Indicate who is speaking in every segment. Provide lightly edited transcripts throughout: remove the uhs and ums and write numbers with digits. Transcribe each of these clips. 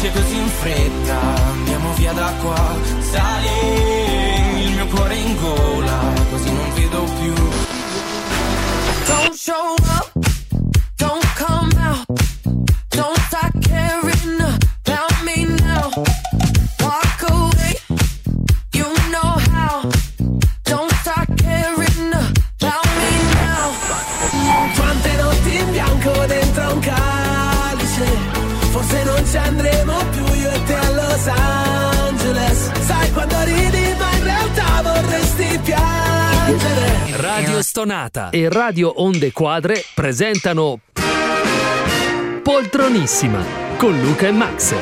Speaker 1: finisce così in fretta, andiamo via da qua, sali il mio cuore in gola, così non vedo più.
Speaker 2: Don't show up, don't come out, don't start caring about me now. Walk away, you know how, don't start caring about me now. Quante notti in bianco dentro un calice, forse non ci andremo più io e te a Los Angeles. Sai quando ridi ma in realtà vorresti piangere.
Speaker 3: Radio Stonata e Radio Onde Quadre presentano Poltronissima con Luca e Max.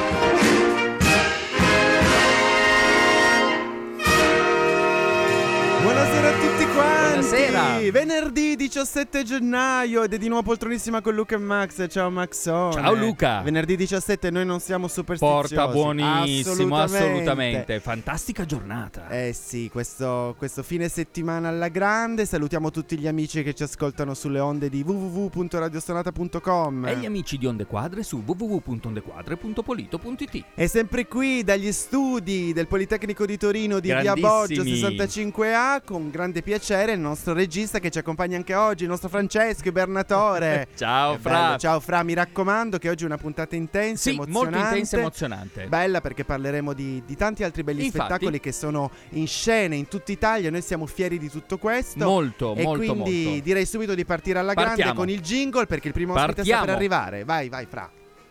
Speaker 4: Buonasera a tutti quanti.
Speaker 5: Buonasera.
Speaker 4: Venerdì 17 gennaio ed è di nuovo Poltronissima con Luca e Max. Ciao Maxone.
Speaker 5: Ciao Luca.
Speaker 4: Venerdì 17 noi non siamo superstiziosi.
Speaker 5: Porta buonissimo, assolutamente. Fantastica giornata.
Speaker 4: Eh sì, questo fine settimana alla grande. Salutiamo tutti gli amici che ci ascoltano sulle onde di www.radiostonata.com
Speaker 5: E gli amici di Onde Quadre su www.ondequadre.polito.it.
Speaker 4: E sempre qui dagli studi del Politecnico di Torino di Via Boggio 65A, con grande piacere il nostro regista che ci accompagna anche oggi, il nostro Francesco Ibernatore.
Speaker 5: Ciao Fra.
Speaker 4: Bello. Ciao Fra, mi raccomando che oggi è una puntata intensa,
Speaker 5: Sì,
Speaker 4: emozionante.
Speaker 5: molto intensa e emozionante.
Speaker 4: Bella perché parleremo di tanti altri belli spettacoli che sono in scena in tutta Italia. Noi siamo fieri di tutto questo.
Speaker 5: Molto,
Speaker 4: e
Speaker 5: molto,
Speaker 4: quindi
Speaker 5: molto.
Speaker 4: direi subito di partire alla grande
Speaker 5: Partiamo.
Speaker 4: con il jingle, perché il primo ospite sta per arrivare. Vai Fra.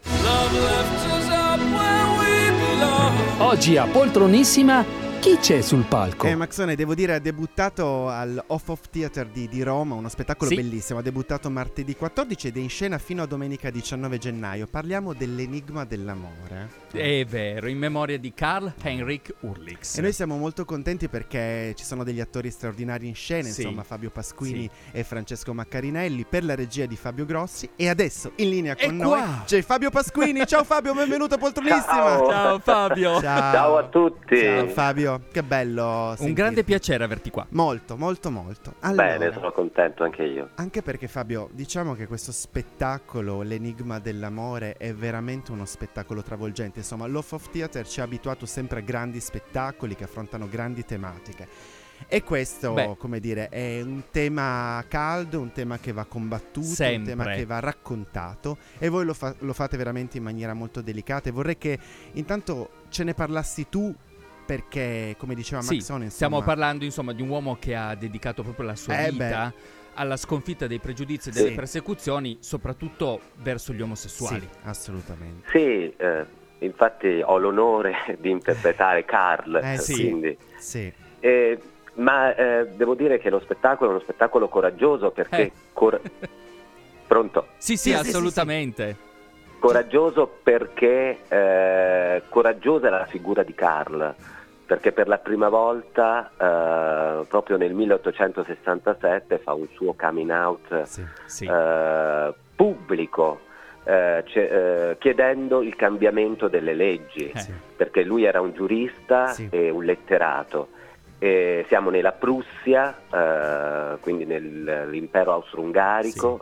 Speaker 3: Oggi a Poltronissima chi c'è sul palco?
Speaker 4: Maxone, devo dire, ha debuttato al Off Theater di Roma, uno spettacolo
Speaker 5: Sì.
Speaker 4: bellissimo. Ha debuttato martedì 14 ed è in scena fino a domenica 19 gennaio. Parliamo dell'enigma dell'amore.
Speaker 5: È vero, in memoria di Karl Heinrich Urlix.
Speaker 4: E noi siamo molto contenti perché ci sono degli attori straordinari in scena,
Speaker 5: Sì.
Speaker 4: insomma Fabio Pasquini
Speaker 5: Sì.
Speaker 4: e Francesco Maccarinelli, per la regia di Fabio Grossi. E adesso in linea con
Speaker 5: E
Speaker 4: noi
Speaker 5: qua.
Speaker 4: c'è Fabio Pasquini. Ciao Fabio, benvenuto a Poltronissima.
Speaker 5: Ciao Fabio.
Speaker 4: Ciao
Speaker 6: a tutti.
Speaker 4: Ciao Fabio, che bello
Speaker 5: Un
Speaker 4: sentirti.
Speaker 5: grande piacere averti qua.
Speaker 4: Molto, molto, molto. Allora,
Speaker 6: Bene, sono contento anche io.
Speaker 4: anche perché Fabio, diciamo che questo spettacolo, l'enigma dell'amore, è veramente uno spettacolo travolgente. Insomma, l'Off Theater ci ha abituato sempre a grandi spettacoli che affrontano grandi tematiche. E questo, come dire, è un tema caldo, un tema che va combattuto,
Speaker 5: Sempre.
Speaker 4: un tema che va raccontato. E voi lo fate veramente in maniera molto delicata. E vorrei che intanto ce ne parlassi tu, perché, come diceva
Speaker 5: Sì,
Speaker 4: Maxone, insomma,
Speaker 5: stiamo parlando insomma di un uomo che ha dedicato proprio la sua vita alla sconfitta dei pregiudizi e delle
Speaker 6: Sì.
Speaker 5: persecuzioni, soprattutto verso gli omosessuali.
Speaker 4: Sì, assolutamente.
Speaker 6: Sì, infatti ho l'onore di interpretare Karl,
Speaker 4: Sì.
Speaker 6: quindi.
Speaker 4: Sì.
Speaker 6: Ma devo dire che lo spettacolo è uno spettacolo coraggioso perché... Pronto?
Speaker 5: Sì,
Speaker 4: Sì,
Speaker 5: assolutamente.
Speaker 6: Coraggioso perché coraggiosa è la figura di Karl, perché per la prima volta proprio nel 1867 fa un suo coming out
Speaker 5: Sì.
Speaker 6: pubblico, chiedendo il cambiamento delle leggi, perché lui era un giurista e un letterato. Siamo nella Prussia, quindi nell'impero austro-ungarico,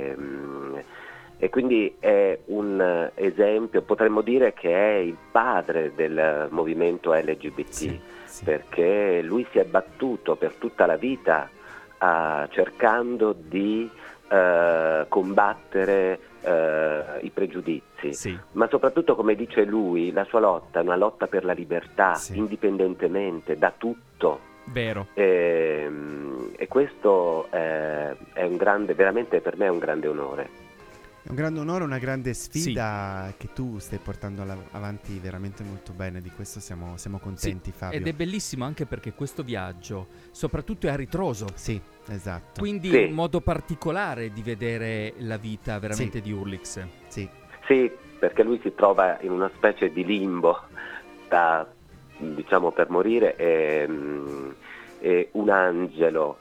Speaker 6: e quindi è un esempio, potremmo dire che è il padre del movimento LGBT, perché lui si è battuto per tutta la vita cercando di combattere i pregiudizi, ma soprattutto, come dice lui, la sua lotta è una lotta per la libertà, indipendentemente da tutto.
Speaker 5: Vero.
Speaker 6: E questo è un grande, veramente per me è un grande onore.
Speaker 4: È un grande onore, una grande sfida che tu stai portando avanti veramente molto bene. Di questo siamo contenti, Fabio.
Speaker 5: Ed è bellissimo anche perché questo viaggio soprattutto è a ritroso.
Speaker 4: Sì, esatto.
Speaker 5: Quindi un modo particolare di vedere la vita veramente di Urlix.
Speaker 4: Sì,
Speaker 6: perché lui si trova in una specie di limbo diciamo per morire, e un angelo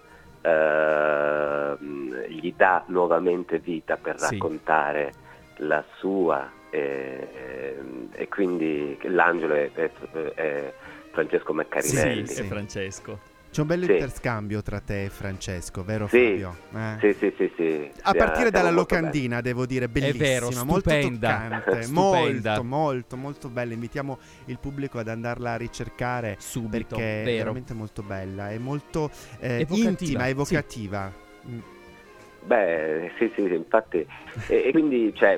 Speaker 6: gli dà nuovamente vita per raccontare la sua, e quindi l'angelo è Francesco Maccarinelli.
Speaker 5: Sì, è Francesco.
Speaker 4: C'è un bello interscambio tra te e Francesco, vero Fabio?
Speaker 6: Sì.
Speaker 4: A partire dalla locandina, devo dire, bellissima,
Speaker 5: è vero, stupenda,
Speaker 4: molto toccante,
Speaker 5: stupenda.
Speaker 4: molto bella. Invitiamo il pubblico ad andarla a ricercare
Speaker 5: subito,
Speaker 4: perché è veramente molto bella, è molto intima, evocativa. Sì.
Speaker 6: Beh, sì, infatti. E quindi c'è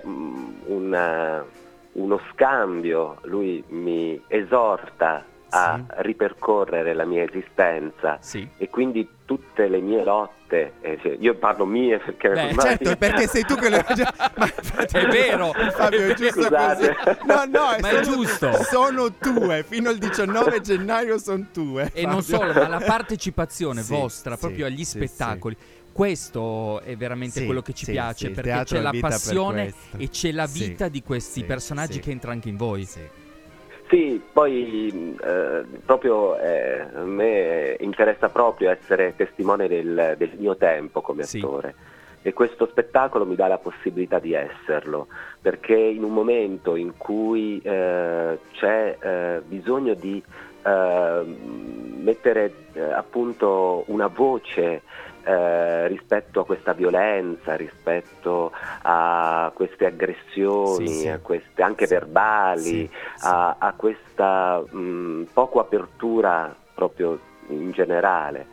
Speaker 6: uno scambio, lui mi esorta a ripercorrere la mia esistenza e quindi tutte le mie lotte, io parlo mie perché ormai...
Speaker 4: certo, perché sei tu che le
Speaker 5: è vero
Speaker 4: Fabio, è giusto.
Speaker 6: Scusate.
Speaker 4: Così. No,
Speaker 5: ma è giusto,
Speaker 4: sono tue fino al 19 gennaio sono tue,
Speaker 5: e
Speaker 4: Fabio.
Speaker 5: non solo, ma la partecipazione vostra proprio agli spettacoli. Questo è veramente quello che ci piace, perché c'è la passione e c'è la vita di questi personaggi che entra anche in voi.
Speaker 6: Sì, poi proprio a me interessa proprio essere testimone del mio tempo come attore, e questo spettacolo mi dà la possibilità di esserlo, perché in un momento in cui c'è bisogno di mettere appunto una voce rispetto a questa violenza, rispetto a queste aggressioni, a queste anche verbali, a questa poco apertura proprio in generale.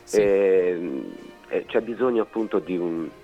Speaker 6: C'è bisogno appunto di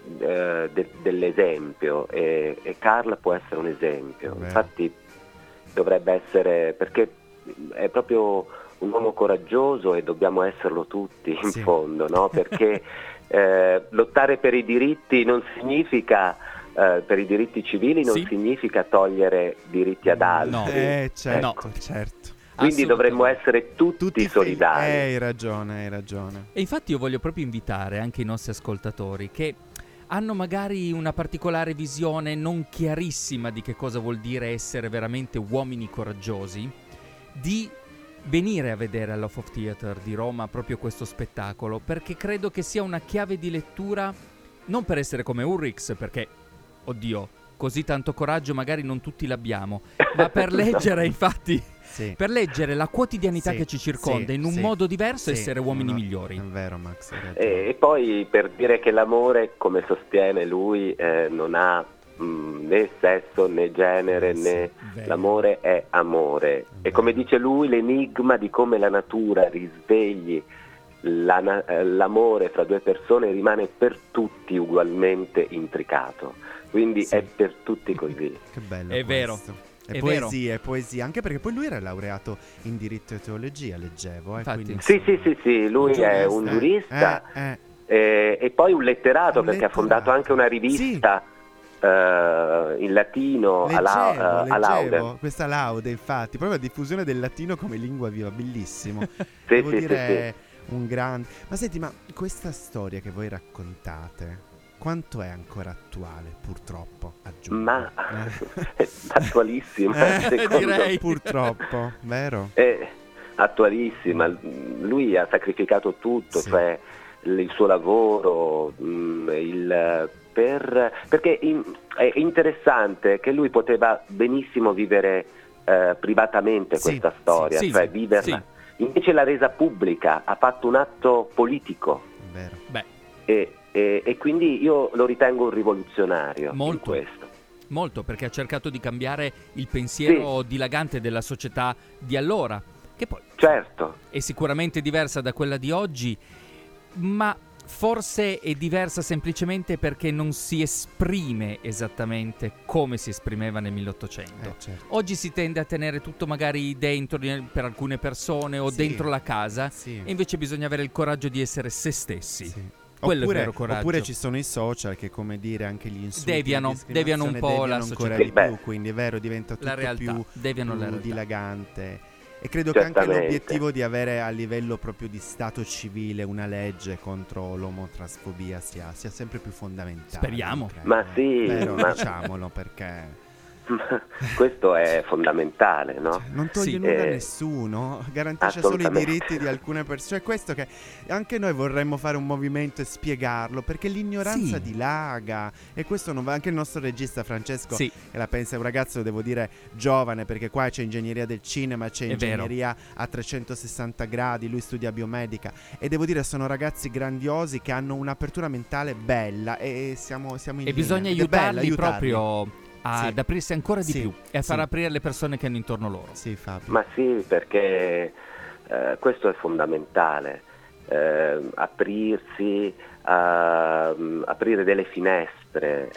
Speaker 6: dell'esempio, e Carl può essere un esempio. Infatti dovrebbe essere, perché è proprio un uomo coraggioso e dobbiamo esserlo tutti in fondo, no? Perché lottare per i diritti non significa per i diritti civili non significa togliere diritti ad altri.
Speaker 4: Certo.
Speaker 6: Quindi dovremmo essere tutti solidari.
Speaker 4: Hai ragione.
Speaker 5: E infatti io voglio proprio invitare anche i nostri ascoltatori che hanno magari una particolare visione non chiarissima di che cosa vuol dire essere veramente uomini coraggiosi, di venire a vedere al Love of Theatre di Roma proprio questo spettacolo, perché credo che sia una chiave di lettura, non per essere come Ulrich, perché, oddio, così tanto coraggio magari non tutti l'abbiamo, ma per leggere infatti, per leggere la quotidianità che ci circonda in un modo diverso, essere uomini migliori.
Speaker 4: È vero, Max.
Speaker 6: E poi per dire che l'amore, come sostiene lui, non ha né sesso né genere, né l'amore è amore. E come dice lui, l'enigma di come la natura risvegli l'amore fra due persone rimane per tutti ugualmente intricato, quindi è per tutti così.
Speaker 4: Che bello,
Speaker 5: è vero.
Speaker 4: È poesia, anche perché poi lui era laureato in diritto e teologia, leggevo. Quindi,
Speaker 6: sì, lui è un giurista e poi un letterato, perché ha fondato anche una rivista in latino.
Speaker 4: Leggevo questa Laude, infatti, proprio la diffusione del latino come lingua viva, bellissimo. Devo dire un grande. Ma senti, ma questa storia che voi raccontate quanto è ancora attuale, purtroppo, aggiungo?
Speaker 6: Ma è attualissima,
Speaker 5: direi.
Speaker 4: Purtroppo, vero?
Speaker 6: È attualissima. Lui ha sacrificato tutto, cioè il suo lavoro, perché è interessante che lui poteva benissimo vivere privatamente questa storia, cioè viverla. Invece l'ha resa pubblica, ha fatto un atto politico.
Speaker 4: Vero.
Speaker 6: E quindi io lo ritengo un rivoluzionario in questo.
Speaker 5: Molto, perché ha cercato di cambiare il pensiero dilagante della società di allora, che poi è sicuramente diversa da quella di oggi, ma forse è diversa semplicemente perché non si esprime esattamente come si esprimeva nel 1800. Oggi si tende a tenere tutto magari dentro per alcune persone o dentro la casa, e invece bisogna avere il coraggio di essere se stessi. Quello è il vero coraggio.
Speaker 4: Oppure ci sono i social che, come dire, anche gli insulti
Speaker 5: deviano un po' la società,
Speaker 4: ancora di più, quindi è vero, diventa tutto più dilagante. E credo che anche l'obiettivo di avere a livello proprio di stato civile una legge contro l'omotransfobia sia sempre più fondamentale.
Speaker 5: Speriamo.
Speaker 6: Ma sì,
Speaker 4: diciamolo, perché
Speaker 6: Questo è fondamentale, no?
Speaker 4: Non toglie nulla a nessuno, garantisce solo i diritti di alcune persone. È questo che anche noi vorremmo fare un movimento e spiegarlo, perché l'ignoranza dilaga, e questo non va. Anche il nostro regista Francesco, che la pensa, è un ragazzo, devo dire, giovane, perché qua c'è ingegneria del cinema, c'è ingegneria a 360 gradi, lui studia biomedica, e devo dire sono ragazzi grandiosi che hanno un'apertura mentale bella, e siamo in linea.
Speaker 5: Bisogna aiutarli proprio ad aprirsi ancora di più e a far aprire le persone che hanno intorno loro.
Speaker 4: Sì, Fabio.
Speaker 6: Ma sì, perché questo è fondamentale, aprirsi, aprire delle finestre,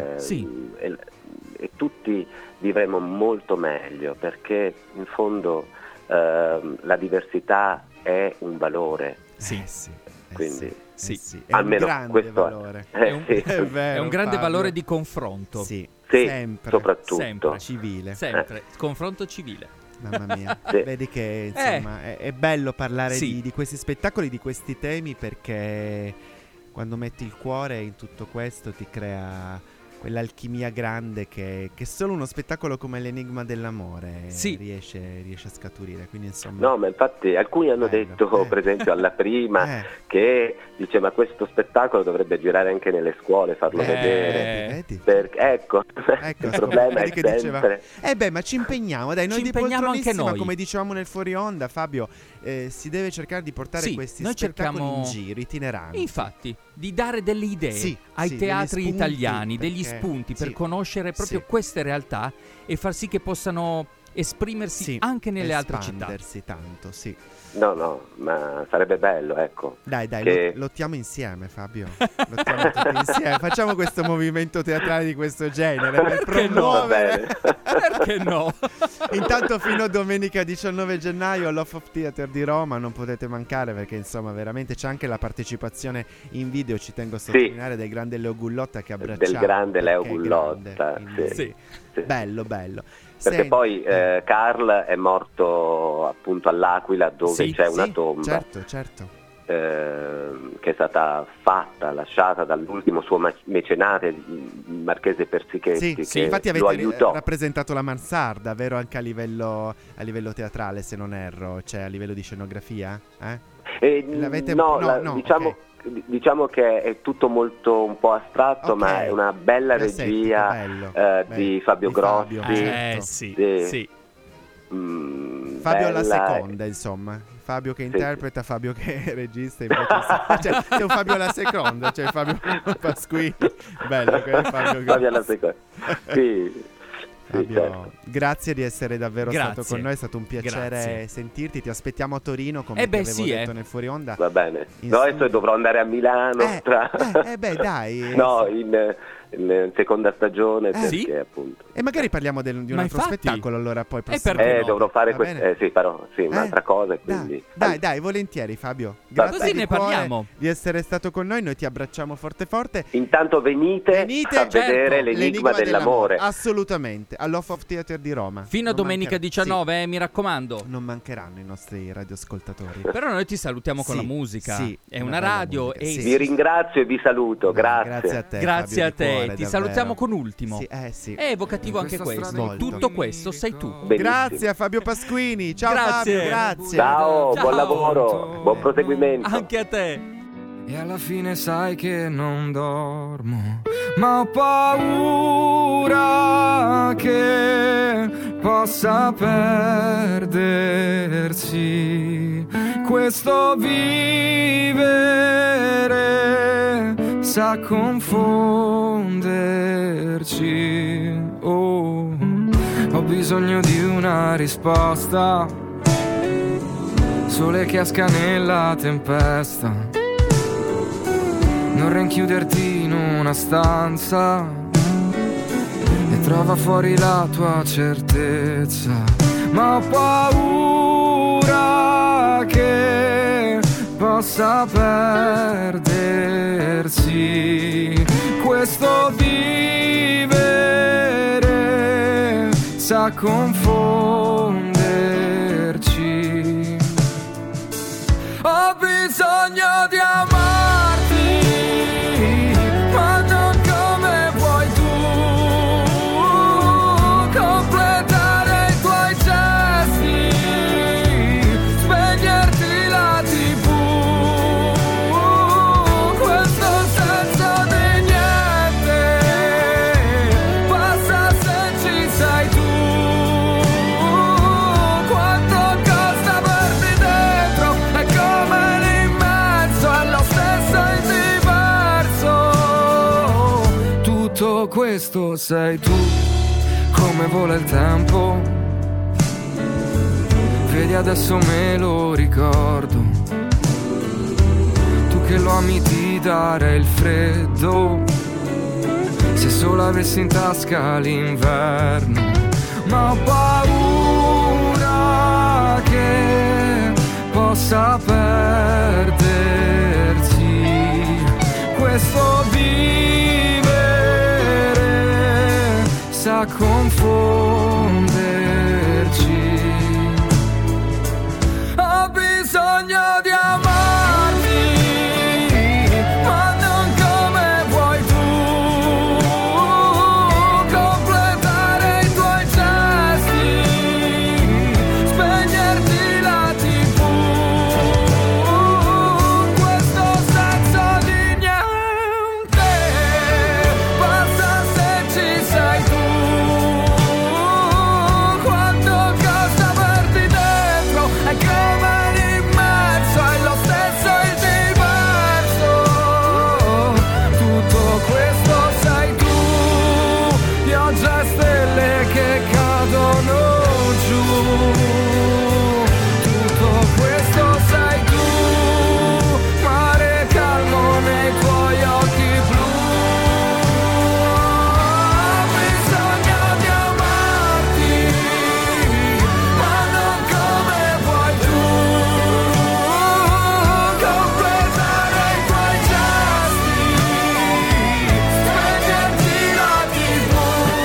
Speaker 6: e tutti vivremo molto meglio, perché in fondo la diversità è un valore. Quindi
Speaker 4: è
Speaker 6: almeno
Speaker 4: un grande
Speaker 6: questo
Speaker 4: valore.
Speaker 5: È un grande valore di confronto.
Speaker 6: Sempre, soprattutto
Speaker 5: sempre.
Speaker 4: Civile.
Speaker 5: Sempre. Confronto civile.
Speaker 4: Mamma mia. Vedi che insomma è bello parlare di questi spettacoli, di questi temi, perché quando metti il cuore in tutto questo ti crea quell'alchimia grande che solo uno spettacolo come l'Enigma dell'amore riesce a scaturire. Quindi insomma.
Speaker 6: No, ma infatti alcuni hanno detto, per esempio alla prima, che dice ma questo spettacolo dovrebbe girare anche nelle scuole, farlo vedere. Ecco, il problema è sempre.
Speaker 4: Ma ci impegniamo, dai, noi di Poltronissima, come dicevamo nel fuori onda, Fabio, si deve cercare di portare questi spettacoli in giro, itineranti.
Speaker 5: Infatti, di dare delle idee ai teatri italiani, degli spunti per conoscere proprio queste realtà e far sì che possano esprimersi anche nelle altre città.
Speaker 4: Tanto,
Speaker 6: No, ma sarebbe bello, ecco.
Speaker 4: Dai, lottiamo insieme, Fabio. Lottiamo tutti insieme. Facciamo questo movimento teatrale di questo genere per promuovere.
Speaker 5: Perché no?
Speaker 4: Intanto fino a domenica 19 gennaio all'Off of Theater di Roma non potete mancare, perché insomma veramente c'è anche la partecipazione in video, ci tengo a sottolineare, del grande Leo Gullotta che abbracciamo.
Speaker 6: Del grande Leo Gullotta.
Speaker 4: Bello.
Speaker 6: Perché poi Carl è morto appunto all'Aquila, dove c'è una tomba.
Speaker 4: Certo.
Speaker 6: Che è stata lasciata dall'ultimo suo mecenate, il marchese Persichetti, che
Speaker 4: infatti
Speaker 6: lo
Speaker 4: avete
Speaker 6: aiutò.
Speaker 4: rappresentato la mansarda, vero? Anche a livello teatrale, se non erro, cioè a livello di scenografia?
Speaker 6: Diciamo che è tutto molto un po' astratto, ma è una bella regia di Fabio Grossi.
Speaker 4: Fabio alla seconda, insomma. Fabio che interpreta, Fabio che è regista, invece c'è un Fabio alla seconda, c'è Fabio Pasquini. Bello, che è Fabio
Speaker 6: alla seconda.
Speaker 4: Fabio, grazie di essere davvero stato con noi, è stato un piacere sentirti, ti aspettiamo a Torino, come ti avevo detto nel fuori onda.
Speaker 6: Va bene, adesso dovrò andare a Milano
Speaker 4: dai.
Speaker 6: No, in seconda stagione, perché appunto.
Speaker 4: E magari parliamo di un altro spettacolo, allora poi
Speaker 6: dovrò fare un'altra cosa, quindi.
Speaker 4: Dai, volentieri, Fabio. Grazie
Speaker 5: così ne parliamo.
Speaker 4: Di essere stato con noi ti abbracciamo forte.
Speaker 6: Intanto venite a vedere l'Enigma dell'amore.
Speaker 4: Assolutamente, all'Off of Theater di Roma.
Speaker 5: Fino a domenica 19, mi raccomando.
Speaker 4: Non mancheranno i nostri radioascoltatori.
Speaker 5: Però noi ti salutiamo con la musica. È una radio
Speaker 6: e vi ringrazio e vi saluto. Grazie
Speaker 4: a te.
Speaker 5: Grazie
Speaker 4: Fabio,
Speaker 5: a te.
Speaker 4: Ti
Speaker 5: salutiamo con Ultimo. È evocativo anche questo.
Speaker 4: Molto.
Speaker 5: Tutto questo sei tu.
Speaker 6: Benissimo.
Speaker 4: Grazie a Fabio Pasquini. Ciao
Speaker 5: grazie.
Speaker 4: Fabio, grazie.
Speaker 6: Ciao, buon lavoro, buon proseguimento.
Speaker 5: Anche a te.
Speaker 1: E alla fine sai che non dormo, ma ho paura che possa perdersi questo vivere, sa confonderci. Oh, ho bisogno di una risposta, sole che esca nella tempesta, non rinchiuderti in una stanza e trova fuori la tua certezza, ma ho paura che possa perdersi questo vivere, sa confonderci. Ho bisogno di amarti, ma non come vuoi tu,
Speaker 7: questo sei tu, come vola il tempo. Vedi adesso me lo ricordo, tu che lo ami di dare il freddo, se solo avessi in tasca l'inverno. Ma ho paura che possa perdersi questo vivere, sa confonderci. Ho bisogno di amarti, ma non come vuoi tu, completare i tuoi gesti, spegnerti la TV, questo senso di niente, basta se ci sei tu, quanto costa averti dentro, è come l'immenso, è lo stesso il diverso, tutto questo sei tu, pioggia e stelle che cadono giù, tutto questo sei tu, mare calmo nei tuoi occhi blu. Ho bisogno di amarti, ma non come vuoi tu, completare i tuoi gesti, spegnerti la TV,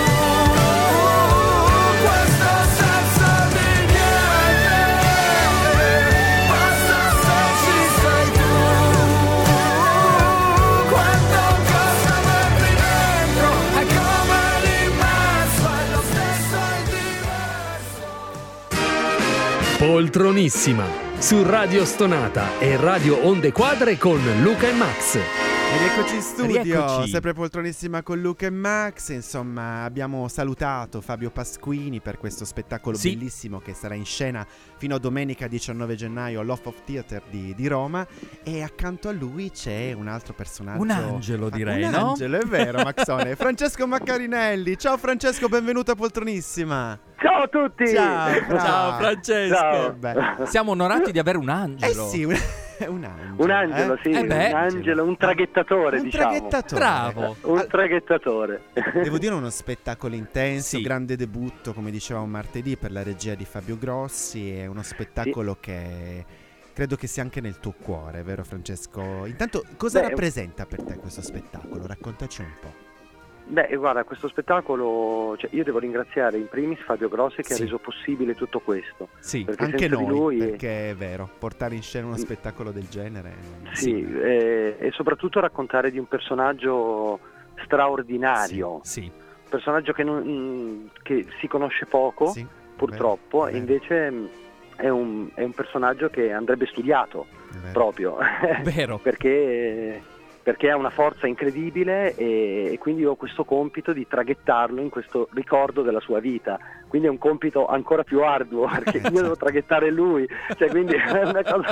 Speaker 7: questo senso di niente, basta se ci sei tu, quanto costa averti dentro, è come l'immenso, è lo stesso il diverso.
Speaker 3: Poltronissima su Radio Stonata e Radio Onde Quadre con Luca e Max.
Speaker 4: Ed eccoci in studio,
Speaker 5: Rieccoci.
Speaker 4: sempre poltronissima con Luca e Max. Insomma, abbiamo salutato Fabio Pasquini per questo spettacolo
Speaker 5: Sì.
Speaker 4: bellissimo che sarà in scena fino a domenica 19 gennaio all'Off of Theatre di Roma. E accanto a lui c'è un altro personaggio.
Speaker 5: Un angelo, direi,
Speaker 4: un
Speaker 5: no?
Speaker 4: angelo, è vero, Maxone. Francesco Maccarinelli. Ciao Francesco, benvenuto a Poltronissima.
Speaker 8: Ciao a tutti!
Speaker 4: Ciao,
Speaker 5: Ciao Francesco.
Speaker 8: Ciao.
Speaker 4: Beh.
Speaker 5: Siamo onorati di avere un angelo.
Speaker 4: Eh sì, un angelo.
Speaker 8: Un angelo, sì,
Speaker 5: beh.
Speaker 8: un angelo, un traghettatore,
Speaker 4: Un
Speaker 8: diciamo.
Speaker 4: traghettatore.
Speaker 5: Bravo.
Speaker 8: Un traghettatore.
Speaker 4: Devo dire uno spettacolo intenso,
Speaker 5: Sì.
Speaker 4: grande debutto, come dicevamo martedì, per la regia di Fabio Grossi. È uno spettacolo che credo che sia anche nel tuo cuore, vero Francesco? Intanto, cosa
Speaker 8: Beh,
Speaker 4: rappresenta per te questo spettacolo? Raccontaci un po'.
Speaker 8: Beh, guarda, questo spettacolo, cioè, io devo ringraziare in primis Fabio Grossi che
Speaker 4: Sì.
Speaker 8: ha reso possibile tutto questo.
Speaker 5: Sì.
Speaker 8: Perché
Speaker 4: Anche
Speaker 8: senza di
Speaker 4: noi,
Speaker 8: lui,
Speaker 4: perché è vero, portare in scena uno spettacolo del genere.
Speaker 8: sì, e soprattutto raccontare di un personaggio straordinario,
Speaker 5: Sì.
Speaker 8: un personaggio che si conosce poco,
Speaker 4: Sì,
Speaker 8: purtroppo,
Speaker 4: vero,
Speaker 8: e invece è un personaggio che andrebbe studiato
Speaker 4: è vero.
Speaker 8: proprio.
Speaker 5: Vero.
Speaker 8: perché ha una forza incredibile e quindi ho questo compito di traghettarlo in questo ricordo della sua vita, quindi è un compito ancora più arduo perché io devo traghettare lui, cioè quindi è una cosa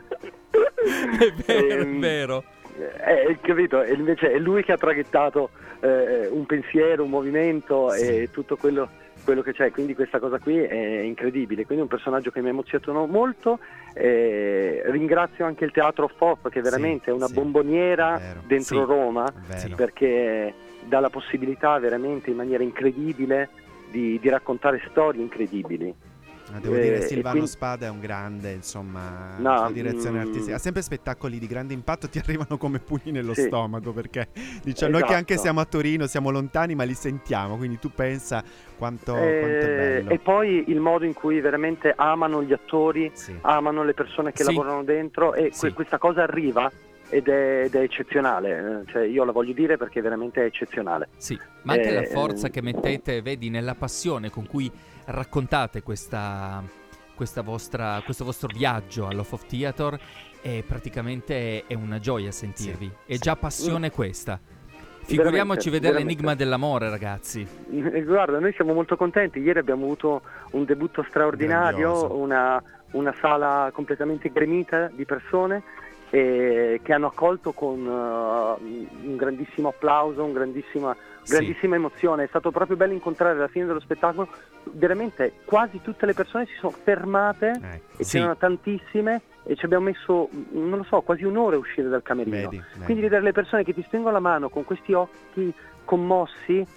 Speaker 5: È vero, è vero.
Speaker 8: capito? E invece è lui che ha traghettato un pensiero, un movimento e tutto quello che c'è, quindi questa cosa qui è incredibile, quindi è un personaggio che mi emozionò molto. Ringrazio anche il Teatro of Pop che veramente è una bomboniera
Speaker 4: vero.
Speaker 8: dentro
Speaker 5: Sì.
Speaker 8: Roma,
Speaker 4: Vero.
Speaker 8: perché dà la possibilità veramente in maniera incredibile di raccontare storie incredibili.
Speaker 4: Devo dire,
Speaker 8: e
Speaker 4: Silvano
Speaker 8: quindi-
Speaker 4: Spada è un grande, insomma,
Speaker 8: No,
Speaker 4: la sua direzione artistica. Ha sempre spettacoli di grande impatto, ti arrivano come pugni nello
Speaker 8: Sì.
Speaker 4: stomaco, perché diciamo, noi che anche
Speaker 8: Esatto.
Speaker 4: siamo a Torino, siamo lontani, ma li sentiamo, quindi tu pensa quanto è bello.
Speaker 8: E poi il modo in cui veramente amano gli attori,
Speaker 4: Sì.
Speaker 8: amano le persone che
Speaker 5: Sì.
Speaker 8: lavorano dentro e
Speaker 5: Sì.
Speaker 8: questa cosa arriva ed è eccezionale, cioè io la voglio dire perché veramente è eccezionale.
Speaker 5: Sì, ma anche la
Speaker 8: Eh,
Speaker 5: forza che mettete, vedi, nella passione con cui raccontate questo vostro viaggio all'Off of Theatre è praticamente è una gioia sentirvi.
Speaker 4: Sì,
Speaker 5: È già passione questa. Figuriamoci vedere
Speaker 8: veramente.
Speaker 5: l'enigma dell'amore, ragazzi.
Speaker 8: Guarda, noi siamo molto contenti, ieri abbiamo avuto un debutto straordinario,
Speaker 4: Grandioso.
Speaker 8: una sala completamente gremita di persone che hanno accolto con un grandissimo applauso, grandissima emozione, è stato proprio bello incontrare alla fine dello spettacolo, veramente quasi tutte le persone si sono fermate e c'erano tantissime e ci abbiamo messo, non lo so, quasi un'ora a uscire dal camerino. Quindi vedere le persone che ti stringono la mano con questi occhi commossi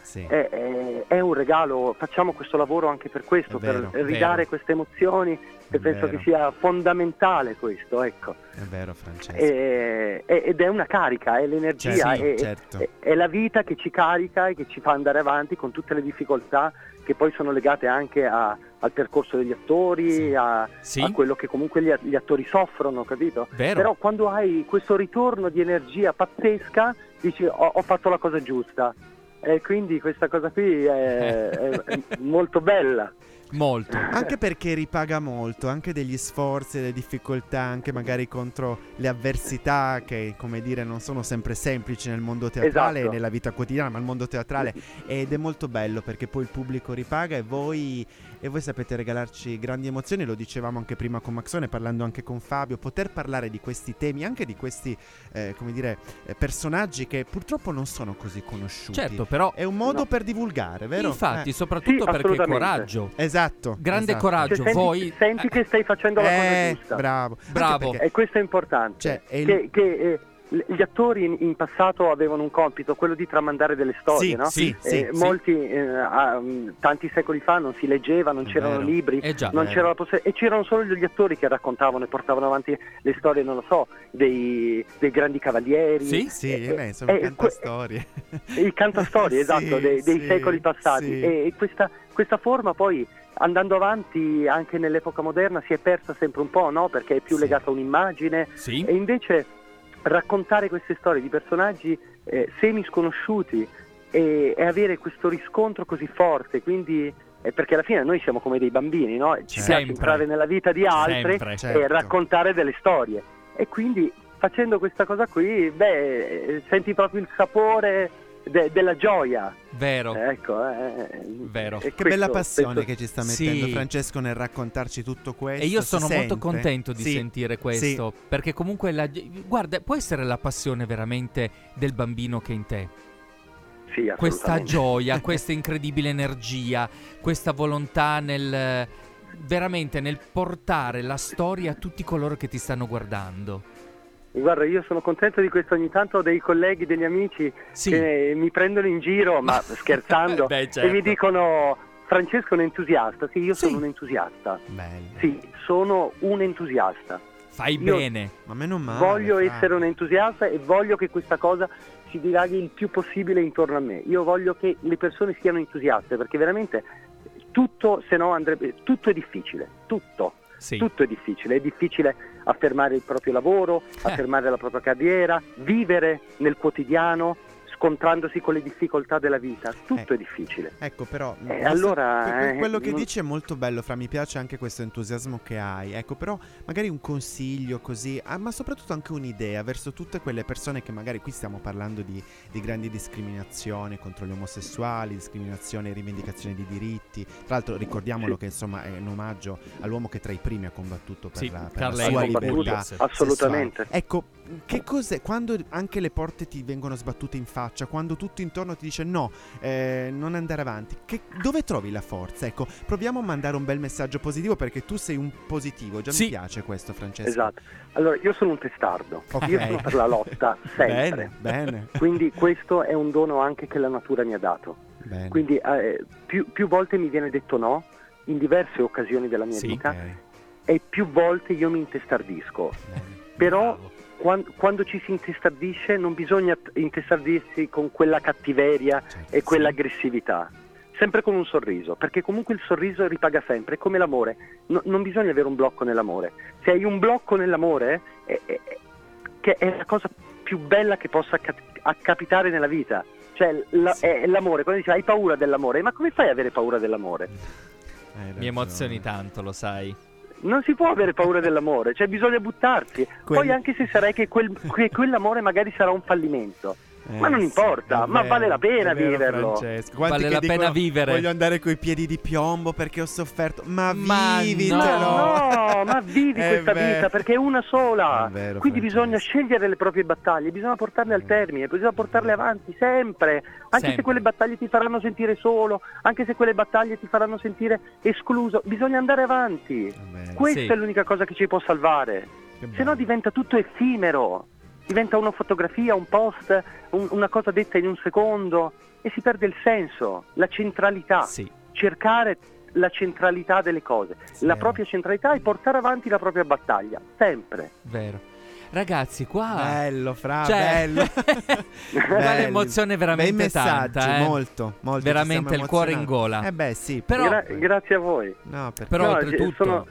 Speaker 8: è un regalo. Facciamo questo lavoro anche per questo, per ridare queste emozioni, e penso che sia fondamentale questo, ecco.
Speaker 4: È vero, Francesco.
Speaker 8: Ed è una carica, è l'energia, è la vita che ci carica e che ci fa andare avanti con tutte le difficoltà che poi sono legate anche al percorso degli attori, a quello che comunque gli attori soffrono, capito?
Speaker 5: Vero.
Speaker 8: Però quando hai questo ritorno di energia pazzesca, dici ho fatto la cosa giusta, e quindi questa cosa qui è molto bella.
Speaker 5: Molto.
Speaker 4: Anche perché ripaga molto, anche degli sforzi, delle difficoltà, anche magari contro le avversità che, come dire, non sono sempre semplici nel mondo teatrale e nella vita quotidiana, ma il mondo teatrale, ed è molto bello perché poi il pubblico ripaga e voi sapete regalarci grandi emozioni. Lo dicevamo anche prima con Maxone, parlando anche con Fabio, poter parlare di questi temi, anche di questi come dire, personaggi che purtroppo non sono così conosciuti.
Speaker 5: Certo, però
Speaker 4: è un modo per divulgare, vero?
Speaker 5: Infatti, soprattutto perché coraggio.
Speaker 4: Esatto.
Speaker 5: Grande coraggio.
Speaker 8: Cioè,
Speaker 5: voi
Speaker 8: senti che stai facendo la cosa giusta.
Speaker 4: Bravo.
Speaker 8: E questo è importante.
Speaker 4: Cioè,
Speaker 8: che gli attori in passato avevano un compito, quello di tramandare delle storie, no? Molti, tanti secoli fa non si leggeva, non c'erano libri, non c'era e c'erano solo gli attori che raccontavano e portavano avanti le storie, non lo so, dei grandi cavalieri.
Speaker 4: Sono i cantastorie.
Speaker 8: I cantastorie, esatto, dei secoli passati. E questa forma poi, andando avanti anche nell'epoca moderna, si è persa sempre un po', no? Perché è più legata a un'immagine. E invece raccontare queste storie di personaggi semi sconosciuti e avere questo riscontro così forte, quindi perché alla fine noi siamo come dei bambini, no? Ci piace entrare nella vita di altri e raccontare delle storie, e quindi facendo questa cosa qui, senti proprio il sapore della gioia.
Speaker 5: Vero.
Speaker 8: Ecco,
Speaker 5: vero.
Speaker 4: Che bella passione che ci sta mettendo Francesco nel raccontarci tutto questo.
Speaker 5: E io sono molto contento di sentire questo, perché comunque guarda, può essere la passione veramente del bambino che è in te.
Speaker 8: Sì,
Speaker 5: questa gioia, questa incredibile energia, questa volontà veramente nel portare la storia a tutti coloro che ti stanno guardando.
Speaker 8: Guarda, io sono contento di questo. Ogni tanto ho dei colleghi, degli amici che mi prendono in giro, ma scherzando, e mi dicono: Francesco è un entusiasta. Sì, io sono un entusiasta.
Speaker 4: Bello.
Speaker 8: Sì, sono un entusiasta.
Speaker 5: Fai bene.
Speaker 4: Ma meno male.
Speaker 8: Voglio essere un entusiasta e voglio che questa cosa si dilaghi il più possibile intorno a me. Io voglio che le persone siano entusiaste, perché veramente tutto, se no andrebbe, tutto è difficile, tutto è difficile affermare il proprio lavoro, affermare la propria carriera, vivere nel quotidiano, scontrandosi con le difficoltà della vita, tutto è difficile.
Speaker 4: Ecco, però
Speaker 8: allora
Speaker 4: quello che dici è molto bello, mi piace anche questo entusiasmo che hai. Ecco, però magari un consiglio così, ma soprattutto anche un'idea verso tutte quelle persone che magari, qui stiamo parlando di grandi discriminazioni contro gli omosessuali, discriminazioni e rivendicazione di diritti. Tra l'altro ricordiamolo che insomma è un omaggio all'uomo che tra i primi ha combattuto per la sua libertà.
Speaker 8: Assolutamente.
Speaker 4: Ecco, che cos'è quando anche le porte ti vengono sbattute in faccia, quando tutto intorno ti dice no, non andare avanti, dove trovi la forza? Ecco, proviamo a mandare un bel messaggio positivo, perché tu sei un positivo, già mi piace questo, Francesco.
Speaker 8: Esatto. Allora, io sono un testardo, io sono per la lotta sempre.
Speaker 4: Bene.
Speaker 8: Quindi questo è un dono anche che la natura mi ha dato.
Speaker 4: Bene.
Speaker 8: Quindi più volte mi viene detto no in diverse occasioni della mia vita, e più volte io mi intestardisco. Però quando ci si intestardisce non bisogna intestardirsi con quella cattiveria e quell'aggressività, sempre con un sorriso, perché comunque il sorriso ripaga sempre, è come l'amore, non bisogna avere un blocco nell'amore. Se hai un blocco nell'amore, che è la cosa più bella che possa capitare nella vita, cioè è l'amore. Quando dici hai paura dell'amore, ma come fai ad avere paura dell'amore?
Speaker 5: Mi emozioni tanto, lo sai.
Speaker 8: Non si può avere paura dell'amore, cioè bisogna buttarsi. Poi anche se sarai che quell'amore magari sarà un fallimento, Ma non importa, ma vale la pena viverlo.
Speaker 5: Vale la pena vivere.
Speaker 4: Voglio andare coi piedi di piombo perché ho sofferto. Ma vivitelo!
Speaker 8: Ma vivi questa vita perché è una sola.
Speaker 4: È vero,
Speaker 8: quindi bisogna scegliere le proprie battaglie, bisogna portarle al termine, bisogna portarle avanti sempre. Anche se quelle battaglie ti faranno sentire solo, anche se quelle battaglie ti faranno sentire escluso, bisogna andare avanti. Questa è l'unica cosa che ci può salvare. Se no diventa tutto effimero. Diventa una fotografia, un post, una cosa detta in un secondo e si perde il senso, la centralità. Cercare la centralità delle cose, la propria centralità e portare avanti la propria battaglia, sempre.
Speaker 5: Vero. Ragazzi, qua
Speaker 4: bello, bello.
Speaker 5: Una emozione veramente
Speaker 4: bei messaggi,
Speaker 5: tanta,
Speaker 4: molto.
Speaker 5: Veramente il cuore in gola.
Speaker 4: Sì.
Speaker 5: Però,
Speaker 8: grazie a voi.
Speaker 5: Però oltretutto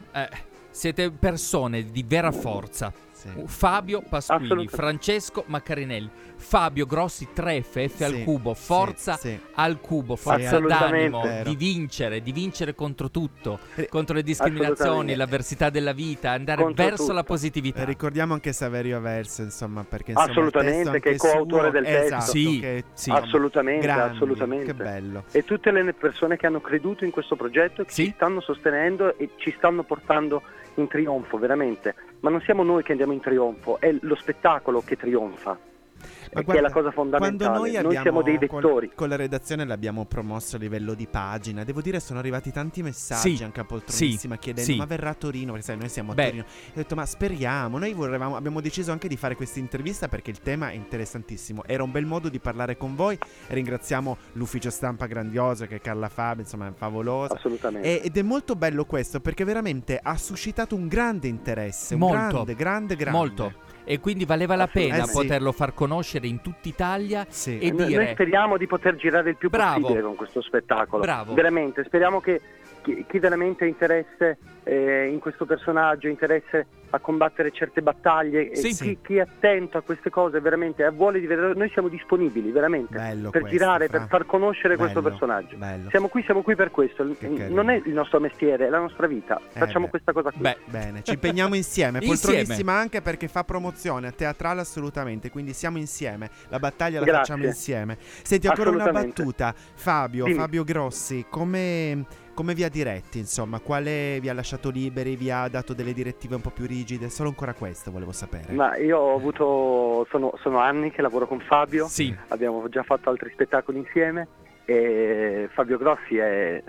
Speaker 5: siete persone di vera forza. Fabio Pasquini, Francesco Maccarinelli, Fabio Grossi 3F, F al cubo, forza al cubo, forza d'animo, di vincere contro tutto, contro le discriminazioni, l'avversità della vita, andare verso la positività.
Speaker 4: Ricordiamo anche Saverio Averso, insomma, perché
Speaker 8: assolutamente, che è coautore del testo. Assolutamente,
Speaker 4: grandi,
Speaker 8: assolutamente.
Speaker 4: Che bello.
Speaker 8: E tutte le persone che hanno creduto in questo progetto, che ci stanno sostenendo e ci stanno portando in trionfo, veramente. Ma non siamo noi che andiamo in trionfo, è lo spettacolo che trionfa.
Speaker 4: Ma
Speaker 8: che è la cosa fondamentale. Noi siamo dei vettori.
Speaker 4: Con la redazione l'abbiamo promosso a livello di pagina. Devo dire, sono arrivati tanti messaggi anche a Poltronissima chiedendo ma verrà a Torino, perché sai, noi siamo a Torino. Ho detto ma speriamo. Noi abbiamo deciso anche di fare questa intervista perché il tema è interessantissimo. Era un bel modo di parlare con voi. Ringraziamo l'ufficio stampa grandioso che è Carla Fabi, insomma è favolosa.
Speaker 8: Assolutamente.
Speaker 4: Ed è molto bello questo perché veramente ha suscitato un grande interesse.
Speaker 5: Molto.
Speaker 4: Un grande.
Speaker 5: Molto. E quindi valeva la pena poterlo far conoscere in tutta Italia e dire...
Speaker 8: Noi speriamo di poter girare il più possibile con questo spettacolo. Veramente, speriamo che chi veramente ha interesse in questo personaggio, interesse a combattere certe battaglie, chi è attento a queste cose veramente vuole di vedere, noi siamo disponibili veramente per girare, per far conoscere questo personaggio. Siamo qui per questo. Non è il nostro mestiere, è la nostra vita. Facciamo questa cosa qui.
Speaker 4: Bene, ci impegniamo insieme. Poltronissima anche perché fa promozione teatrale assolutamente, quindi siamo insieme. La battaglia la facciamo insieme. Senti, ancora una battuta. Fabio Grossi, come vi ha diretti, insomma, quale vi ha lasciato liberi, vi ha dato delle direttive un po' più rigide? Solo ancora questo volevo sapere.
Speaker 8: Ma io ho avuto, sono anni che lavoro con Fabio, abbiamo già fatto altri spettacoli insieme e Fabio Grossi è,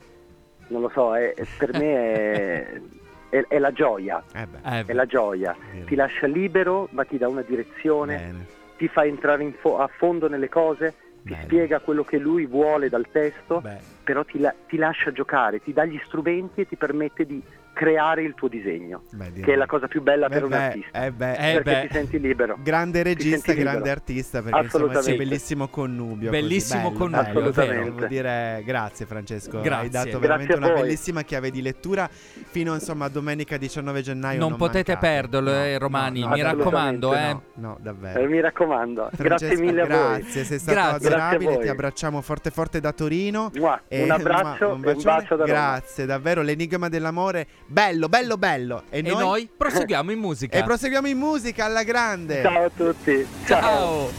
Speaker 8: non lo so, per me è la gioia, è la gioia, ti lascia libero ma ti dà una direzione, ti fa entrare a fondo nelle cose, ti spiega quello che lui vuole dal testo, però ti lascia giocare, ti dà gli strumenti e ti permette di creare il tuo disegno, che è la cosa più bella per un artista, perché ti senti libero.
Speaker 4: Grande regista, grande artista, perché insomma c'è bellissimo connubio.
Speaker 5: Bellissimo connubio,
Speaker 4: devo dire grazie Francesco, hai dato veramente una bellissima chiave di lettura fino insomma a domenica 19 gennaio.
Speaker 5: Non potete perderlo, Romani, mi raccomando.
Speaker 4: No, davvero.
Speaker 8: Mi raccomando.
Speaker 4: Francesca,
Speaker 8: grazie mille a voi.
Speaker 4: Grazie, sei stato adorabile, ti abbracciamo forte da Torino.
Speaker 8: Un abbraccio
Speaker 4: un
Speaker 8: e un bacio da Roma.
Speaker 4: Grazie, davvero, l'enigma dell'amore. Bello. E noi
Speaker 5: proseguiamo in musica.
Speaker 4: E proseguiamo in musica alla grande.
Speaker 8: Ciao a tutti.
Speaker 5: Ciao.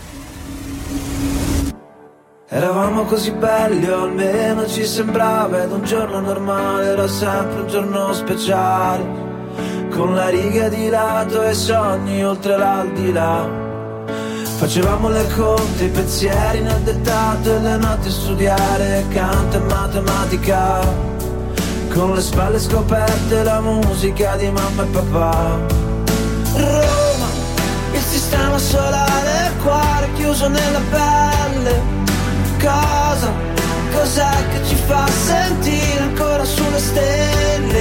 Speaker 9: Eravamo così belli, o almeno ci sembrava, ed un giorno normale era sempre un giorno speciale, con la riga di lato e sogni oltre l'aldilà. Facevamo le conte, i pensieri nel dettato e le notti a studiare canto e matematica, con le spalle scoperte la musica di mamma e papà. Roma, il sistema solare, il cuore chiuso nella pelle. Cos'è che ci fa sentire ancora sulle stelle?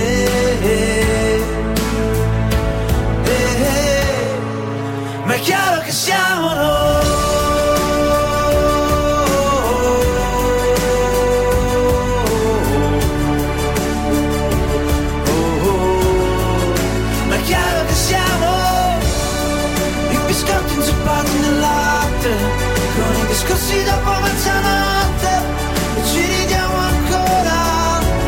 Speaker 9: Ma è chiaro che siamo noi. Con i discorsi dopo mezzanotte e ci ridiamo ancora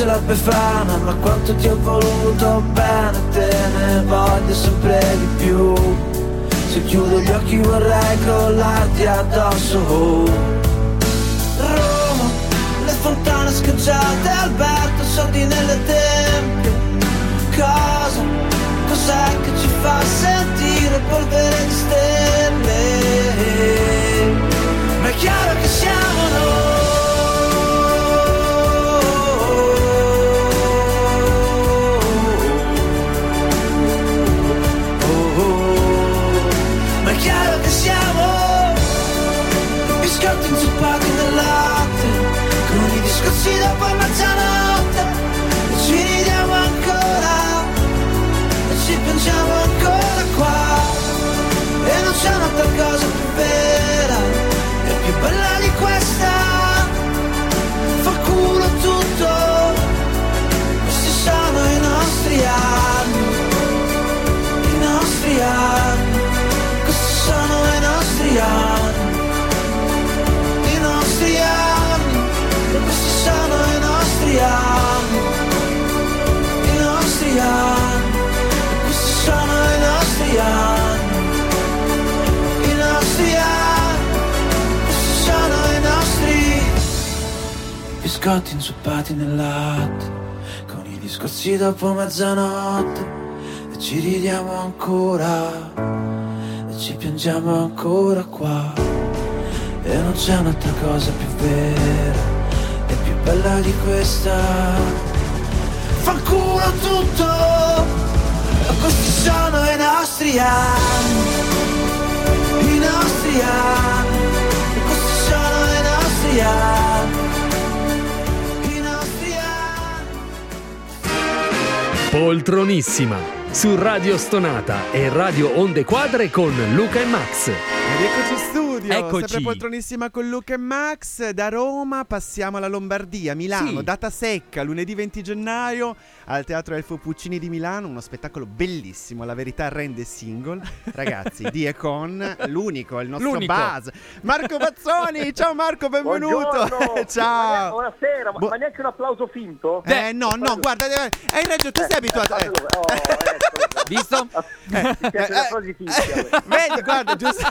Speaker 9: piace la Befana, ma quanto ti ho voluto bene, te ne voglio sempre di più. Se chiudo gli occhi vorrei crollarti addosso. Roma, le fontane scacciate, Alberto, soldi nelle tempie. Cos'è che ci fa sentire polvere di stelle? Ma è chiaro che siamo noi. Ma è chiaro che siamo biscotti inzuppati nel latte, con i discorsi dopo mezzanotte, e ci ridiamo ancora, e ci piangiamo ancora qua. E non c'è un'altra cosa più vera e più bella di questa. Fa culo tutto, questi sono i nostri anni, i nostri anni. Questi sono i nostri anni, i nostri anni. Questi sono i nostri anni, i nostri anni. Questi sono i nostri anni, i nostri anni. Questi sono i nostri biscotti inzuppati nel latte, con i discorsi dopo mezzanotte, e ci ridiamo ancora, e ci piangiamo ancora qua. E non c'è un'altra cosa più vera e più bella di questa. Fanculo tutto, questi sono i nostri anni, i nostri anni. Questi sono i nostri anni, i nostri anni.
Speaker 3: Poltronissima su Radio Stonata e Radio Onde Quadre con Luca e Max.
Speaker 4: Ed eccoci in studio,
Speaker 5: Eccoci.
Speaker 4: sempre poltronissima con Luca e Max. Da Roma passiamo alla Lombardia, Milano,
Speaker 5: Sì.
Speaker 4: data secca, lunedì 20 gennaio al Teatro Elfo Puccini di Milano, uno spettacolo bellissimo, La verità rende single. Ragazzi, di e con l'unico, il nostro
Speaker 5: L'unico.
Speaker 4: buzz, Marco Bazzoni. Ciao Marco, benvenuto.
Speaker 8: Buongiorno.
Speaker 4: Ciao.
Speaker 8: Buonasera, ma neanche un applauso finto?
Speaker 4: No, guarda, hai ragione, tu sei abituato.
Speaker 5: Visto?
Speaker 8: Ti piace la frase finta?
Speaker 4: Vedi, guarda, giusto.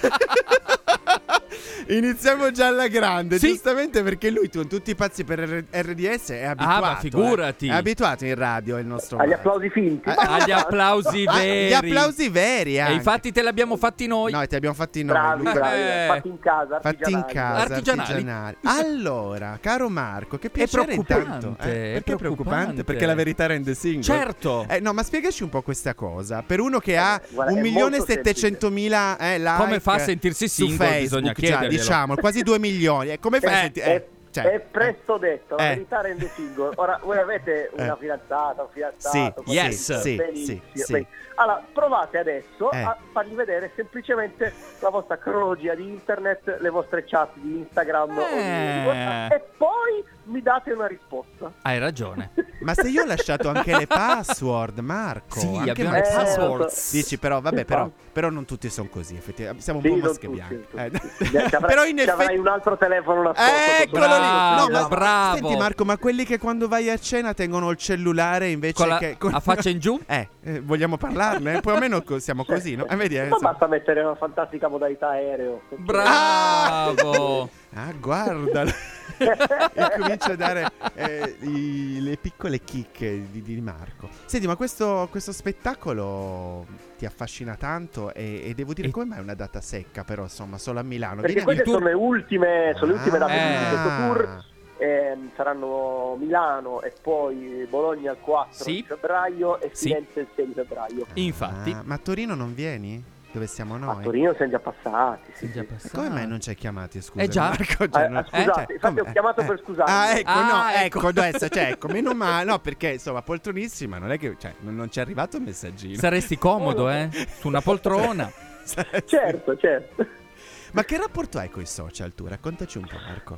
Speaker 4: Iniziamo già alla grande,
Speaker 5: Sì.
Speaker 4: giustamente perché lui, tutti pazzi per RDS, è abituato.
Speaker 5: ma figurati.
Speaker 4: È abituato in radio, è il nostro
Speaker 8: Agli
Speaker 4: Max.
Speaker 8: applausi finti?
Speaker 5: Agli applausi veri.
Speaker 4: Gli applausi veri,
Speaker 5: E
Speaker 4: anche.
Speaker 5: infatti te l'abbiamo fatti noi.
Speaker 4: Noi ti abbiamo fatti noi.
Speaker 8: Bravi,
Speaker 4: Luca.
Speaker 8: bravi, fatti in casa,
Speaker 4: Fatti in
Speaker 8: artigianali.
Speaker 4: casa,
Speaker 5: Artigianali.
Speaker 4: artigianali. Allora, caro Marco, che piacere
Speaker 5: preoccupante,
Speaker 4: intanto.
Speaker 5: è
Speaker 4: Perché è preoccupante?
Speaker 5: preoccupante.
Speaker 4: Perché la verità rende single.
Speaker 5: Certo.
Speaker 4: No, ma spiegaci un po' questa cosa. Per uno che ha
Speaker 8: Guarda, è
Speaker 4: 1.700.000 like
Speaker 5: Come fa a sentirsi
Speaker 4: su
Speaker 5: single?
Speaker 4: Facebook,
Speaker 5: Bisogna
Speaker 4: già,
Speaker 5: chiederglielo.
Speaker 4: diciamo, quasi 2 milioni. Come fai a sentire?
Speaker 8: È presto detto, la verità rende single. Ora, voi avete una fidanzata, un fidanzato?
Speaker 4: Sì, yes, sì,
Speaker 8: benissimo.
Speaker 4: sì.
Speaker 8: Bene. Allora, provate adesso a fargli vedere semplicemente la vostra cronologia di internet, le vostre chat di Instagram e poi mi date una risposta.
Speaker 5: Hai ragione.
Speaker 4: Ma se io ho lasciato anche le password, Marco.
Speaker 5: Sì,
Speaker 4: anche
Speaker 5: abbiamo
Speaker 4: le
Speaker 5: le
Speaker 4: password.
Speaker 5: password.
Speaker 4: Dici, però, vabbè, però non tutti sono così, effettivamente. Siamo un
Speaker 8: Sì,
Speaker 4: po'
Speaker 8: non
Speaker 4: mosche
Speaker 8: tutti,
Speaker 4: bianche.
Speaker 8: Però in effetti avrai un altro telefono nascosto.
Speaker 4: Eccolo lì.
Speaker 5: Bravo,
Speaker 4: No, ma
Speaker 5: bravo.
Speaker 4: senti Marco, ma quelli che quando vai a cena tengono il cellulare invece che
Speaker 5: a faccia in giù?
Speaker 4: vogliamo parlarne? Più o meno siamo così, no? Vedi,
Speaker 8: Ma basta mettere una fantastica modalità aereo.
Speaker 5: Bravo.
Speaker 4: Guardalo. E comincia a dare le piccole chicche di Marco. Senti, ma questo spettacolo ti affascina tanto e devo dire, come mai è una data secca però, insomma, solo a Milano?
Speaker 8: Perché queste sono le ultime date di questo tour. Saranno Milano e poi Bologna il 4 di febbraio e Firenze il 6 di febbraio.
Speaker 5: Infatti.
Speaker 4: Ma a Torino non vieni? Dove siamo noi?
Speaker 8: A Torino siamo già passati.
Speaker 4: Come mai non ci hai chiamati? Scusa,
Speaker 5: già.
Speaker 4: Marco,
Speaker 8: scusate, infatti ho chiamato per scusarmi.
Speaker 4: Ecco, adesso, meno male, no, perché insomma, poltronissima, non è che, non ci è arrivato un messaggino.
Speaker 5: Saresti comodo, su una poltrona.
Speaker 8: Certo.
Speaker 4: Ma che rapporto hai con i social tu? Raccontaci un po', Marco.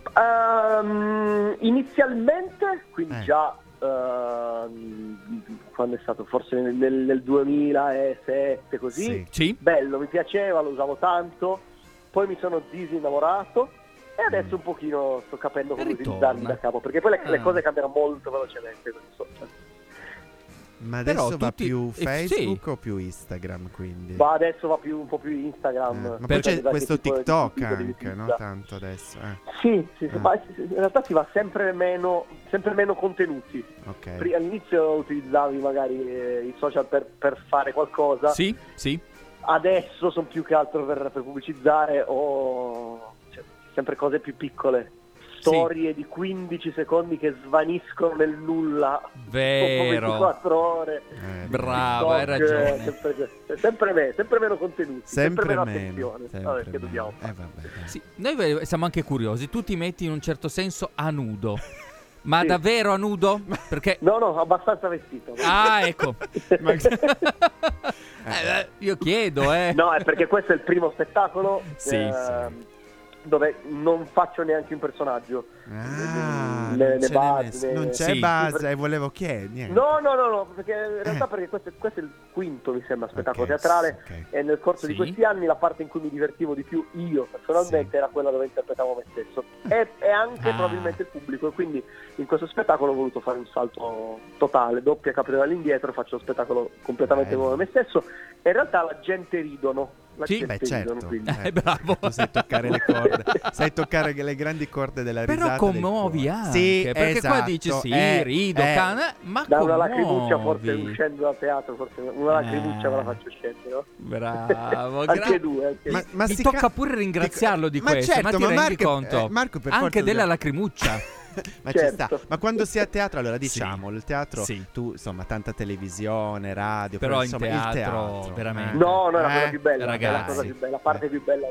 Speaker 8: Inizialmente, quindi già quando è stato, forse nel 2007 così,
Speaker 5: sì.
Speaker 8: Bello, mi piaceva, lo usavo tanto, poi mi sono disinnamorato E adesso un pochino sto capendo come utilizzarli da capo, perché poi le cose cambiano molto velocemente con i social.
Speaker 4: Ma adesso
Speaker 5: Però
Speaker 4: va
Speaker 5: tutti-
Speaker 4: più Facebook
Speaker 5: sì.
Speaker 4: o più Instagram, quindi?
Speaker 8: Ma adesso va un po' più Instagram.
Speaker 4: Ma poi c'è
Speaker 8: Perché
Speaker 4: questo
Speaker 8: tipo di
Speaker 4: TikTok
Speaker 8: video devi
Speaker 4: anche, no?
Speaker 8: utilizzare.
Speaker 4: Tanto adesso.
Speaker 8: Sì, ma in realtà si va sempre meno contenuti.
Speaker 4: Ok.
Speaker 8: All'inizio utilizzavi magari i social per fare qualcosa.
Speaker 5: Sì.
Speaker 8: Adesso sono più che altro per pubblicizzare o sempre cose più piccole. Storie di 15 secondi che svaniscono nel nulla.
Speaker 5: Vero.
Speaker 8: Dopo 24 ore.
Speaker 5: Bravo, hai
Speaker 8: TikTok,
Speaker 5: ragione.
Speaker 8: sempre meno contenuti. Sempre meno
Speaker 4: meno,
Speaker 8: attenzione.
Speaker 4: sempre
Speaker 8: Vabbè, che
Speaker 4: meno.
Speaker 8: dobbiamo fare.
Speaker 4: Vabbè, dai.
Speaker 5: Sì, noi siamo anche curiosi. Tu ti metti in un certo senso a nudo. Ma
Speaker 8: Sì.
Speaker 5: davvero a nudo? Perché...
Speaker 8: No, abbastanza vestito.
Speaker 5: Ah, ecco. Io chiedo,
Speaker 8: No, è perché questo è il primo spettacolo
Speaker 5: Sì,
Speaker 8: dove non faccio neanche un personaggio.
Speaker 4: Ah,
Speaker 8: Le
Speaker 4: non
Speaker 8: basi,
Speaker 4: non c'è
Speaker 5: Sì.
Speaker 4: base, e volevo chiedere.
Speaker 8: No, perché in realtà perché questo è il quinto, mi sembra, spettacolo teatrale,
Speaker 4: ok.
Speaker 8: e nel corso di questi anni la parte in cui mi divertivo di più io personalmente era quella dove interpretavo me stesso e anche probabilmente il pubblico, e quindi in questo spettacolo ho voluto fare un salto totale, doppia capriola all'indietro, faccio lo spettacolo completamente nuovo me stesso, e in realtà la gente ridono.
Speaker 5: Sì,
Speaker 4: Beh, certo.
Speaker 5: bravo.
Speaker 4: Tu sai toccare le corde, sai toccare le grandi corde della risata.
Speaker 5: Però commuovi anche,
Speaker 4: Sì,
Speaker 5: perché qua
Speaker 4: esatto,
Speaker 5: dici rido, ma
Speaker 8: da una
Speaker 5: commuovi.
Speaker 8: lacrimuccia, forse uscendo dal teatro, forse una lacrimuccia me la faccio scendere, no?
Speaker 5: Bravo,
Speaker 8: anche due.
Speaker 5: Ma mi tocca pure ringraziarlo di questo,
Speaker 4: certo,
Speaker 5: ma ti
Speaker 4: ma
Speaker 5: rendi
Speaker 4: Marco,
Speaker 5: conto?
Speaker 4: Marco, per
Speaker 5: anche
Speaker 4: forza
Speaker 5: della lacrimuccia.
Speaker 4: Ma
Speaker 8: Certo.
Speaker 4: ci sta. Ma quando si è a teatro, allora diciamo,
Speaker 5: Sì.
Speaker 4: il teatro,
Speaker 5: Sì.
Speaker 4: tu insomma tanta televisione, radio,
Speaker 5: Però
Speaker 4: insomma,
Speaker 5: in
Speaker 4: il
Speaker 5: teatro,
Speaker 4: teatro
Speaker 5: veramente.
Speaker 8: No, è la cosa più bella,
Speaker 5: ragazzi.
Speaker 8: è la cosa più bella, la parte più bella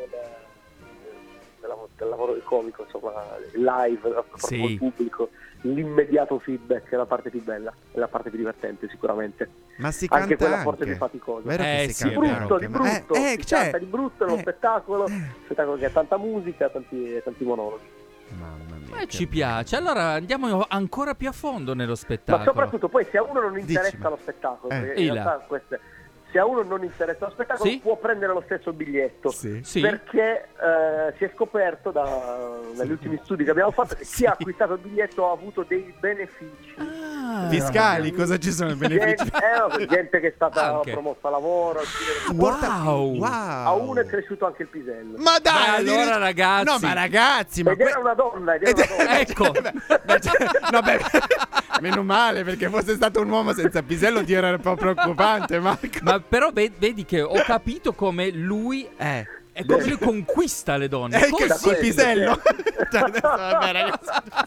Speaker 8: del lavoro del comico, insomma, il live, il rapporto
Speaker 5: Sì.
Speaker 8: col pubblico, l'immediato feedback è la parte più bella, è la parte più divertente sicuramente.
Speaker 4: Ma si
Speaker 8: anche
Speaker 4: canta
Speaker 8: quella
Speaker 4: anche.
Speaker 8: forse più faticosa.
Speaker 4: Vero che si
Speaker 5: sì,
Speaker 8: Di
Speaker 4: canta
Speaker 8: brutto,
Speaker 4: anche,
Speaker 8: di
Speaker 4: ma-
Speaker 8: brutto, si
Speaker 4: cioè,
Speaker 8: canta di brutto, è uno spettacolo che ha tanta musica, tanti monologhi.
Speaker 4: Mamma mia.
Speaker 5: Ma ci piace. Allora andiamo ancora più a fondo nello
Speaker 8: Ma
Speaker 5: spettacolo.
Speaker 8: soprattutto poi se a uno non interessa
Speaker 4: Dici, ma-
Speaker 8: lo spettacolo, perché
Speaker 5: Ehi
Speaker 8: in
Speaker 5: là.
Speaker 8: realtà se a uno non interessa lo spettacolo
Speaker 5: Sì.
Speaker 8: può prendere lo stesso biglietto.
Speaker 4: Sì.
Speaker 5: Sì.
Speaker 8: Perché si è scoperto negli ultimi studi che abbiamo fatto che chi ha acquistato il biglietto ha avuto dei benefici.
Speaker 4: Fiscali, cosa ci sono i benefici?
Speaker 8: Gente che è stata
Speaker 5: Anche.
Speaker 8: promossa a lavoro,
Speaker 5: Wow.
Speaker 8: a uno è cresciuto anche il pisello.
Speaker 4: Ma dai,
Speaker 5: Beh, allora, ragazzi.
Speaker 4: No, ma ragazzi, ma
Speaker 8: Ed era una donna,
Speaker 5: Ecco.
Speaker 4: no, beh, meno male, perché fosse stato un uomo senza pisello ti era un po' preoccupante, Marco.
Speaker 5: Ma però vedi che ho capito come lui è come lui conquista le donne.
Speaker 4: Che
Speaker 5: Così.
Speaker 4: col pisello. Cioè, adesso, vabbè, ragazzi.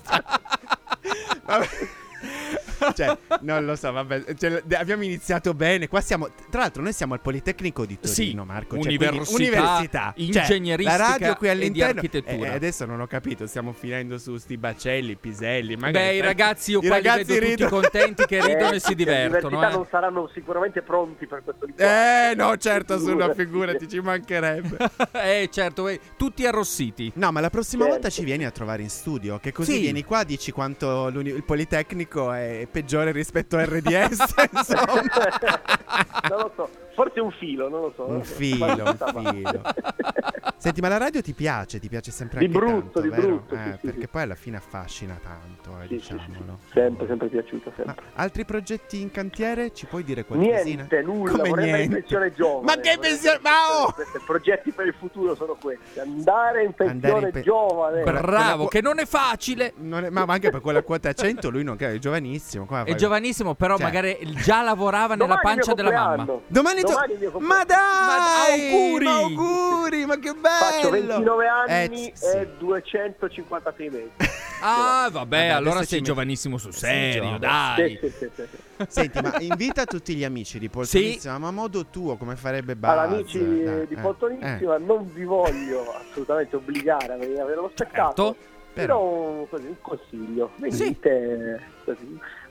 Speaker 4: Vabbè. Cioè, non lo so, vabbè. Cioè, abbiamo iniziato bene. Qua siamo. Tra l'altro, noi siamo al Politecnico di Torino,
Speaker 5: Sì,
Speaker 4: Marco.
Speaker 5: università ingegneristica
Speaker 4: la radio qui
Speaker 5: e di
Speaker 4: all'interno.
Speaker 5: architettura.
Speaker 4: E adesso non ho capito. Stiamo finendo su sti bacelli, piselli. Magari,
Speaker 5: Beh, i ragazzi io
Speaker 4: i
Speaker 5: qua li
Speaker 4: ragazzi
Speaker 5: vedo tutti
Speaker 4: ridono.
Speaker 5: contenti che ridono e si
Speaker 8: Le
Speaker 5: divertono.
Speaker 8: università non saranno sicuramente pronti per questo
Speaker 4: No, certo, su una figurati, ci mancherebbe.
Speaker 5: Certo, tutti arrossiti.
Speaker 4: No, ma la prossima
Speaker 8: Certo.
Speaker 4: volta ci vieni a trovare in studio, che così
Speaker 5: Sì.
Speaker 4: vieni qua, dici quanto il Politecnico è peggiore rispetto a RDS, insomma.
Speaker 8: Non lo so, forse un filo, non lo so.
Speaker 4: Un filo. Senti, ma la radio ti piace sempre
Speaker 8: Di
Speaker 4: anche
Speaker 8: brutto,
Speaker 4: tanto,
Speaker 8: di
Speaker 4: vero?
Speaker 8: brutto, sì,
Speaker 4: Perché
Speaker 8: sì.
Speaker 4: poi alla fine affascina tanto,
Speaker 8: Sì,
Speaker 4: diciamolo.
Speaker 8: sì. Sempre piaciuto,
Speaker 4: Ma
Speaker 8: sempre.
Speaker 4: altri progetti in cantiere? Ci puoi dire qualcosina?
Speaker 8: Niente, nulla,
Speaker 4: Come
Speaker 8: vorrei andare in
Speaker 4: niente?
Speaker 8: pensione giovane.
Speaker 4: Ma che pensione? Ma oh!
Speaker 8: I progetti per il futuro sono questi: andare in pensione
Speaker 4: Andare in
Speaker 8: giovane.
Speaker 5: Bravo, che non è facile.
Speaker 4: Ma anche per quella quota 100 lui non è giovanissimo. Come
Speaker 5: È
Speaker 4: fai?
Speaker 5: giovanissimo, però
Speaker 4: Cioè.
Speaker 5: magari già lavorava nella
Speaker 8: Domani
Speaker 5: pancia
Speaker 8: il mio
Speaker 5: della mamma.
Speaker 8: compleanno.
Speaker 4: Domani
Speaker 8: Domani il mio compleanno.
Speaker 4: Ma dai!
Speaker 5: auguri!
Speaker 4: Ma auguri, ma che bello!
Speaker 8: Faccio 29 anni
Speaker 4: sì.
Speaker 8: e 256 mesi.
Speaker 5: Ah, vabbè,
Speaker 4: Vabbè,
Speaker 5: allora
Speaker 4: adesso
Speaker 5: sei
Speaker 4: ci metti-
Speaker 5: giovanissimo sul
Speaker 4: Sei
Speaker 5: serio,
Speaker 4: giovane.
Speaker 5: dai.
Speaker 8: Sì.
Speaker 4: Senti, ma invita tutti gli amici di Poltonissima, ma a modo tuo, come farebbe Buzz?
Speaker 8: Allora, amici
Speaker 4: Dai,
Speaker 8: di Poltonissima, non vi voglio assolutamente obbligare a venire a vedere lo spettacolo.
Speaker 5: Certo.
Speaker 8: Però così, un consiglio, venite così,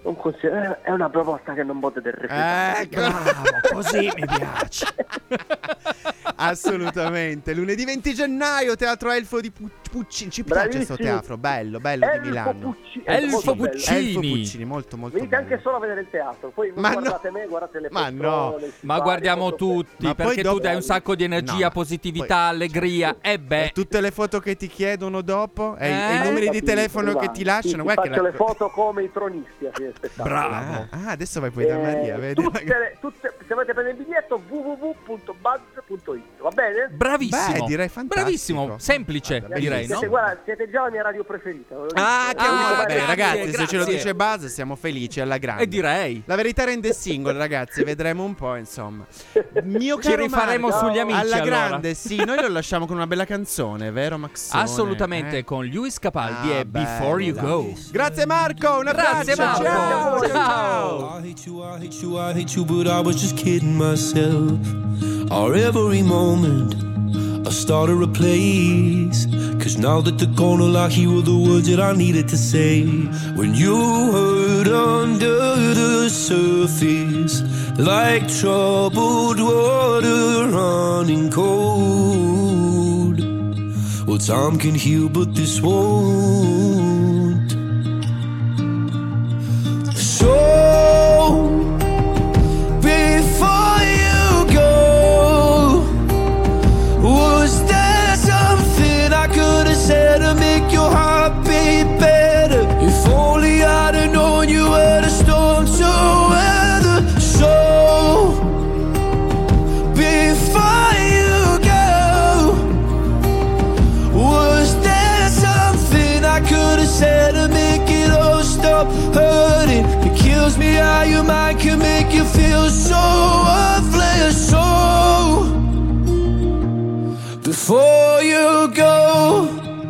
Speaker 8: un consiglio, è una proposta che non potete rifiutare.
Speaker 3: Bravo, così mi piace.
Speaker 4: Assolutamente. Lunedì 20 gennaio, Teatro Elfo di Puccini. Ci piace questo teatro, bello di Milano.
Speaker 5: Elfo
Speaker 4: Puccini, molto molto
Speaker 8: venite
Speaker 4: bello.
Speaker 8: anche solo a vedere il teatro. Poi guardate me, guardate le persone.
Speaker 5: Ma guardiamo tutti, perché tu dai un sacco di energia, positività, allegria. E
Speaker 4: tutte le foto che ti chiedono dopo e i numeri di telefono che ti lasciano.
Speaker 8: Faccio le foto come i tronisti.
Speaker 5: Bravo.
Speaker 4: Adesso vai poi da Maria.
Speaker 8: Tutte, se volete prendere il biglietto, www.buzz.it. Va bene?
Speaker 5: Bravissimo.
Speaker 4: Beh, direi fantastico.
Speaker 5: Bravissimo, semplice, direi, no?
Speaker 8: Guarda, siete già la mia radio preferita.
Speaker 4: Vabbè, ragazzi,
Speaker 5: grazie.
Speaker 4: se ce lo dice Buzz siamo felici alla grande.
Speaker 5: E direi.
Speaker 4: La verità rende single, ragazzi, vedremo un po', insomma. Mio
Speaker 5: Ci
Speaker 4: caro
Speaker 5: rifaremo
Speaker 4: Marco,
Speaker 5: sugli amici
Speaker 4: alla
Speaker 5: allora.
Speaker 4: grande, sì, noi lo lasciamo con una bella canzone, vero Maxone?
Speaker 5: Assolutamente, con Lewis Capaldi e Before You Go.
Speaker 4: Grazie Marco, un
Speaker 5: Grazie,
Speaker 4: abbraccio.
Speaker 5: Marco.
Speaker 4: Ciao.
Speaker 10: I hate you, but I was just kidding myself. Our every moment I started a place. Cause now that they're gone, all I hear were the words that I needed to say. When you hurt under the surface, like troubled water running cold. Well, time can heal, but this won't. So before you go, was there something I could have said to make your heart beat better? If only I'd have known you were the storm to weather. So before you go, was there something I could have said to make it all stop hurting? It kills me how your mind can make you feel so worthless. So before you go,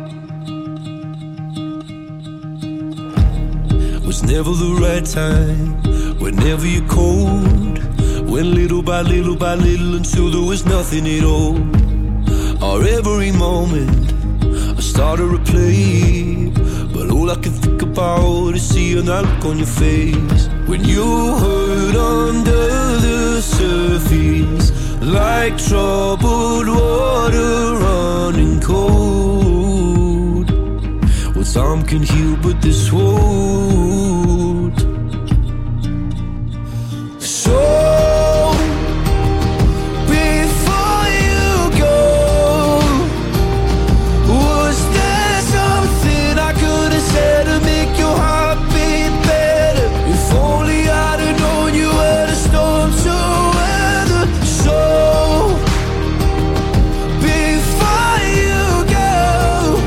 Speaker 10: was never the right time, whenever you're cold. Went little by little by little until there was nothing at all. Our every moment I started to play, but all I can think about is seeing that look on your face. When you hurt under the surface, like troubled water running cold. Well, time can heal, but this won't. So before you go, was there something I could have said to make your heart beat better? If only I'd have known you were the storm to weather. So before you go,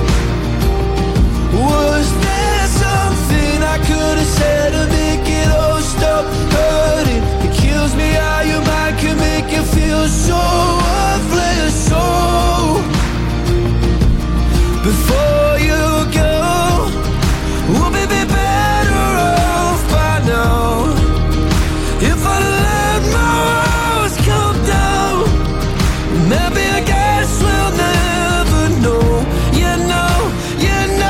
Speaker 10: was there something I could have said to make it all stop hurting? It kills me how your mind can make you feel so worthless. So before you go, we'll be better off by now. If I let my walls come down, maybe I guess we'll never know. You know, you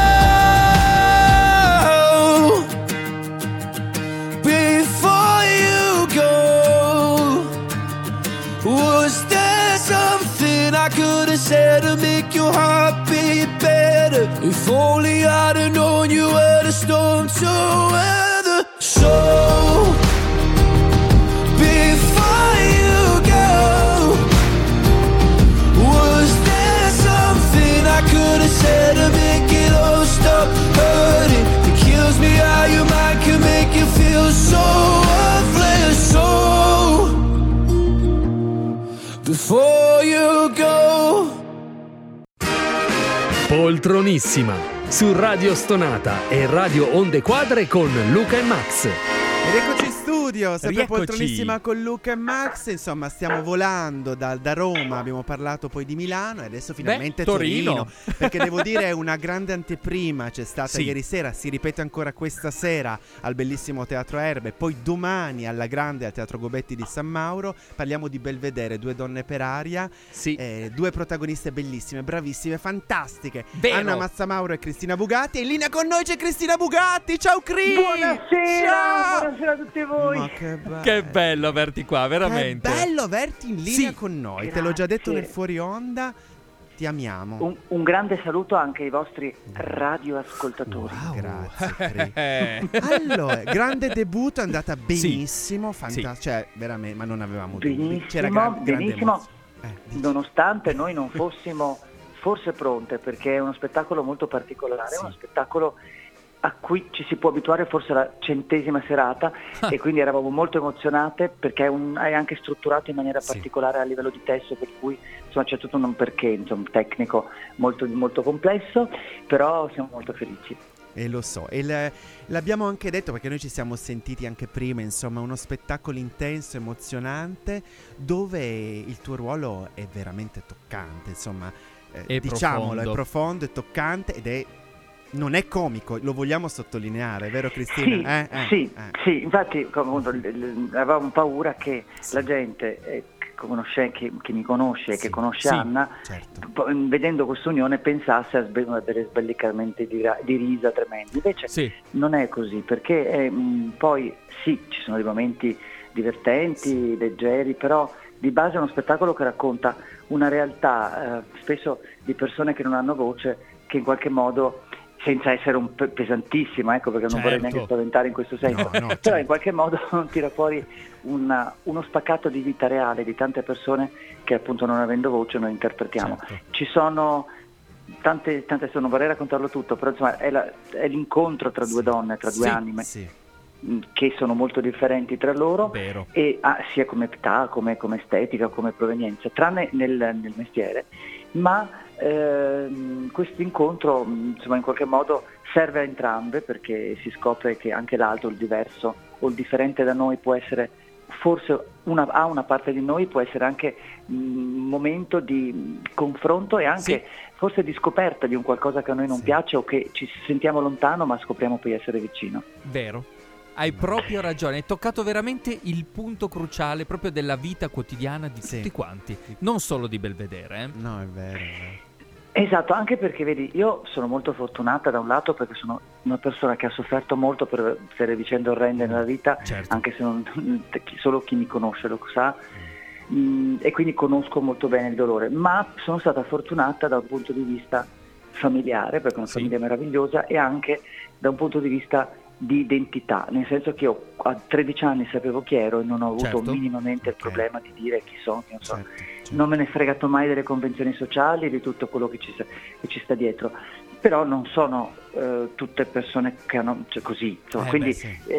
Speaker 10: know. Before you go, was there something I could have said to make your heart beat better? If only I'd have known you were the storm to weather. So before you go, was there something I could have said to make it all stop hurting? It kills me how your mind can make you feel so worthless. So before you go.
Speaker 3: Poltronissima su Radio Stonata e Radio Onde Quadre con Luca e Max.
Speaker 4: Ed eccoci in studio studio, sempre
Speaker 5: Rieccoci.
Speaker 4: poltronissima con Luca e Max. Insomma, stiamo volando da Roma, abbiamo parlato poi di Milano e adesso finalmente Torino. Perché devo dire è una grande anteprima, c'è stata ieri sera, si ripete ancora questa sera al bellissimo Teatro Erbe, poi domani alla grande al Teatro Gobetti di San Mauro. Parliamo di Belvedere, Due donne per aria, due protagoniste bellissime, bravissime, fantastiche.
Speaker 5: Vero.
Speaker 4: Anna Mazzamauro e Cristina Bugatti. E in linea con noi c'è Cristina Bugatti. Ciao Cri!
Speaker 11: Buonasera a tutti voi.
Speaker 4: Ma
Speaker 5: che bello averti qua, veramente.
Speaker 4: Che bello averti in linea con noi.
Speaker 11: Grazie.
Speaker 4: Te l'ho già detto nel fuori onda. Ti amiamo.
Speaker 11: Un grande saluto anche ai vostri radioascoltatori.
Speaker 4: Grazie Cri. Allora, grande debutto, è andata benissimo, fantastico, cioè veramente, ma non avevamo dubbi. C'era grande
Speaker 11: benissimo. Nonostante noi non fossimo forse pronte, perché è uno spettacolo molto particolare, è uno spettacolo a cui ci si può abituare forse alla 100ª serata e quindi eravamo molto emozionate perché è anche strutturato in maniera particolare a livello di testo, per cui insomma c'è tutto un perché, insomma, tecnico molto, molto complesso, però siamo molto felici.
Speaker 4: E lo so, e l'abbiamo anche detto perché noi ci siamo sentiti anche prima, insomma, uno spettacolo intenso, emozionante, dove il tuo ruolo è veramente toccante, insomma, diciamolo, è profondo, è toccante ed non è comico, lo vogliamo sottolineare, vero Cristina?
Speaker 11: Sì, infatti avevamo paura che la gente che mi conosce e che conosce Anna, vedendo questa unione pensasse a delle sbellicamenti di risa tremendi. Invece non è così, perché poi ci sono dei momenti divertenti, leggeri, però di base è uno spettacolo che racconta una realtà spesso di persone che non hanno voce, che in qualche modo, senza essere pesantissimo, perché non vorrei neanche spaventare in questo senso, però in qualche modo tira fuori uno spaccato di vita reale di tante persone che appunto non avendo voce noi interpretiamo. Ci sono tante, non vorrei raccontarlo tutto, però insomma è l'incontro tra due donne, tra due anime che sono molto differenti tra loro, e sia come età, come estetica, come provenienza, tranne nel mestiere, ma questo incontro insomma in qualche modo serve a entrambe, perché si scopre che anche l'altro, il diverso o il differente da noi può essere forse una parte di noi, può essere anche un momento di confronto e anche forse di scoperta di un qualcosa che a noi non piace o che ci sentiamo lontano ma scopriamo poi essere vicino.
Speaker 5: Vero. Hai proprio ragione, hai toccato veramente il punto cruciale proprio della vita quotidiana di tutti quanti, non solo di Belvedere.
Speaker 4: No, è vero.
Speaker 11: Esatto, anche perché vedi, io sono molto fortunata da un lato perché sono una persona che ha sofferto molto per delle vicende orrende nella vita, anche se solo chi mi conosce lo sa, e quindi conosco molto bene il dolore, ma sono stata fortunata da un punto di vista familiare, perché è una famiglia meravigliosa, e anche da un punto di vista di identità, nel senso che io a 13 anni sapevo chi ero e non ho avuto minimamente il problema di dire chi sono, chi non so. Non me ne è fregato mai delle convenzioni sociali e di tutto quello che ci sta dietro, però non sono tutte persone che hanno così, insomma, quindi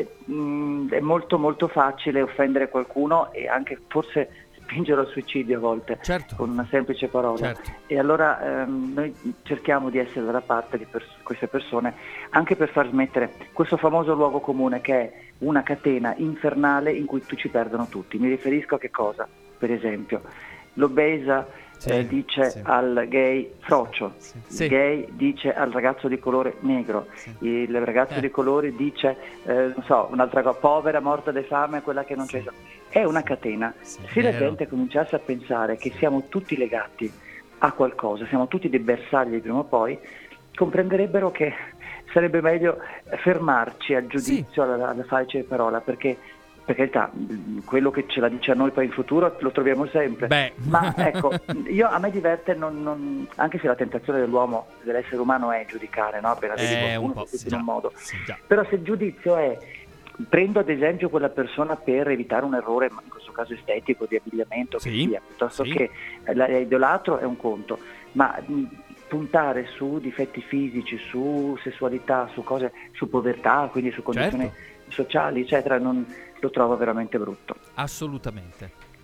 Speaker 11: è molto molto facile offendere qualcuno e anche forse spingere al suicidio a volte con una semplice parola, e allora noi cerchiamo di essere dalla parte di queste persone, anche per far smettere questo famoso luogo comune che è una catena infernale in cui ci perdono tutti. Mi riferisco a che cosa? Per esempio l'obesa dice al gay frocio, il gay dice al ragazzo di colore negro, il ragazzo di colore dice non so, un'altra cosa, povera, morta di fame, quella che non c'è. È una catena. Se la gente cominciasse a pensare che siamo tutti legati a qualcosa, siamo tutti dei bersagli prima o poi, comprenderebbero che sarebbe meglio fermarci al giudizio, alla falce parola, perché per carità, quello che ce la dice a noi poi in futuro lo troviamo sempre. Ma ecco, a me diverte, anche se la tentazione dell'uomo, dell'essere umano è giudicare, no? Appena vedi qualcuno in un modo. Però se il giudizio è, prendo ad esempio quella persona per evitare un errore, in questo caso estetico, di abbigliamento, che sia, piuttosto che idolatro, è un conto, ma puntare su difetti fisici, su sessualità, su cose, su povertà, quindi su condizioni sociali, eccetera, non lo trovo veramente brutto.
Speaker 5: Assolutamente.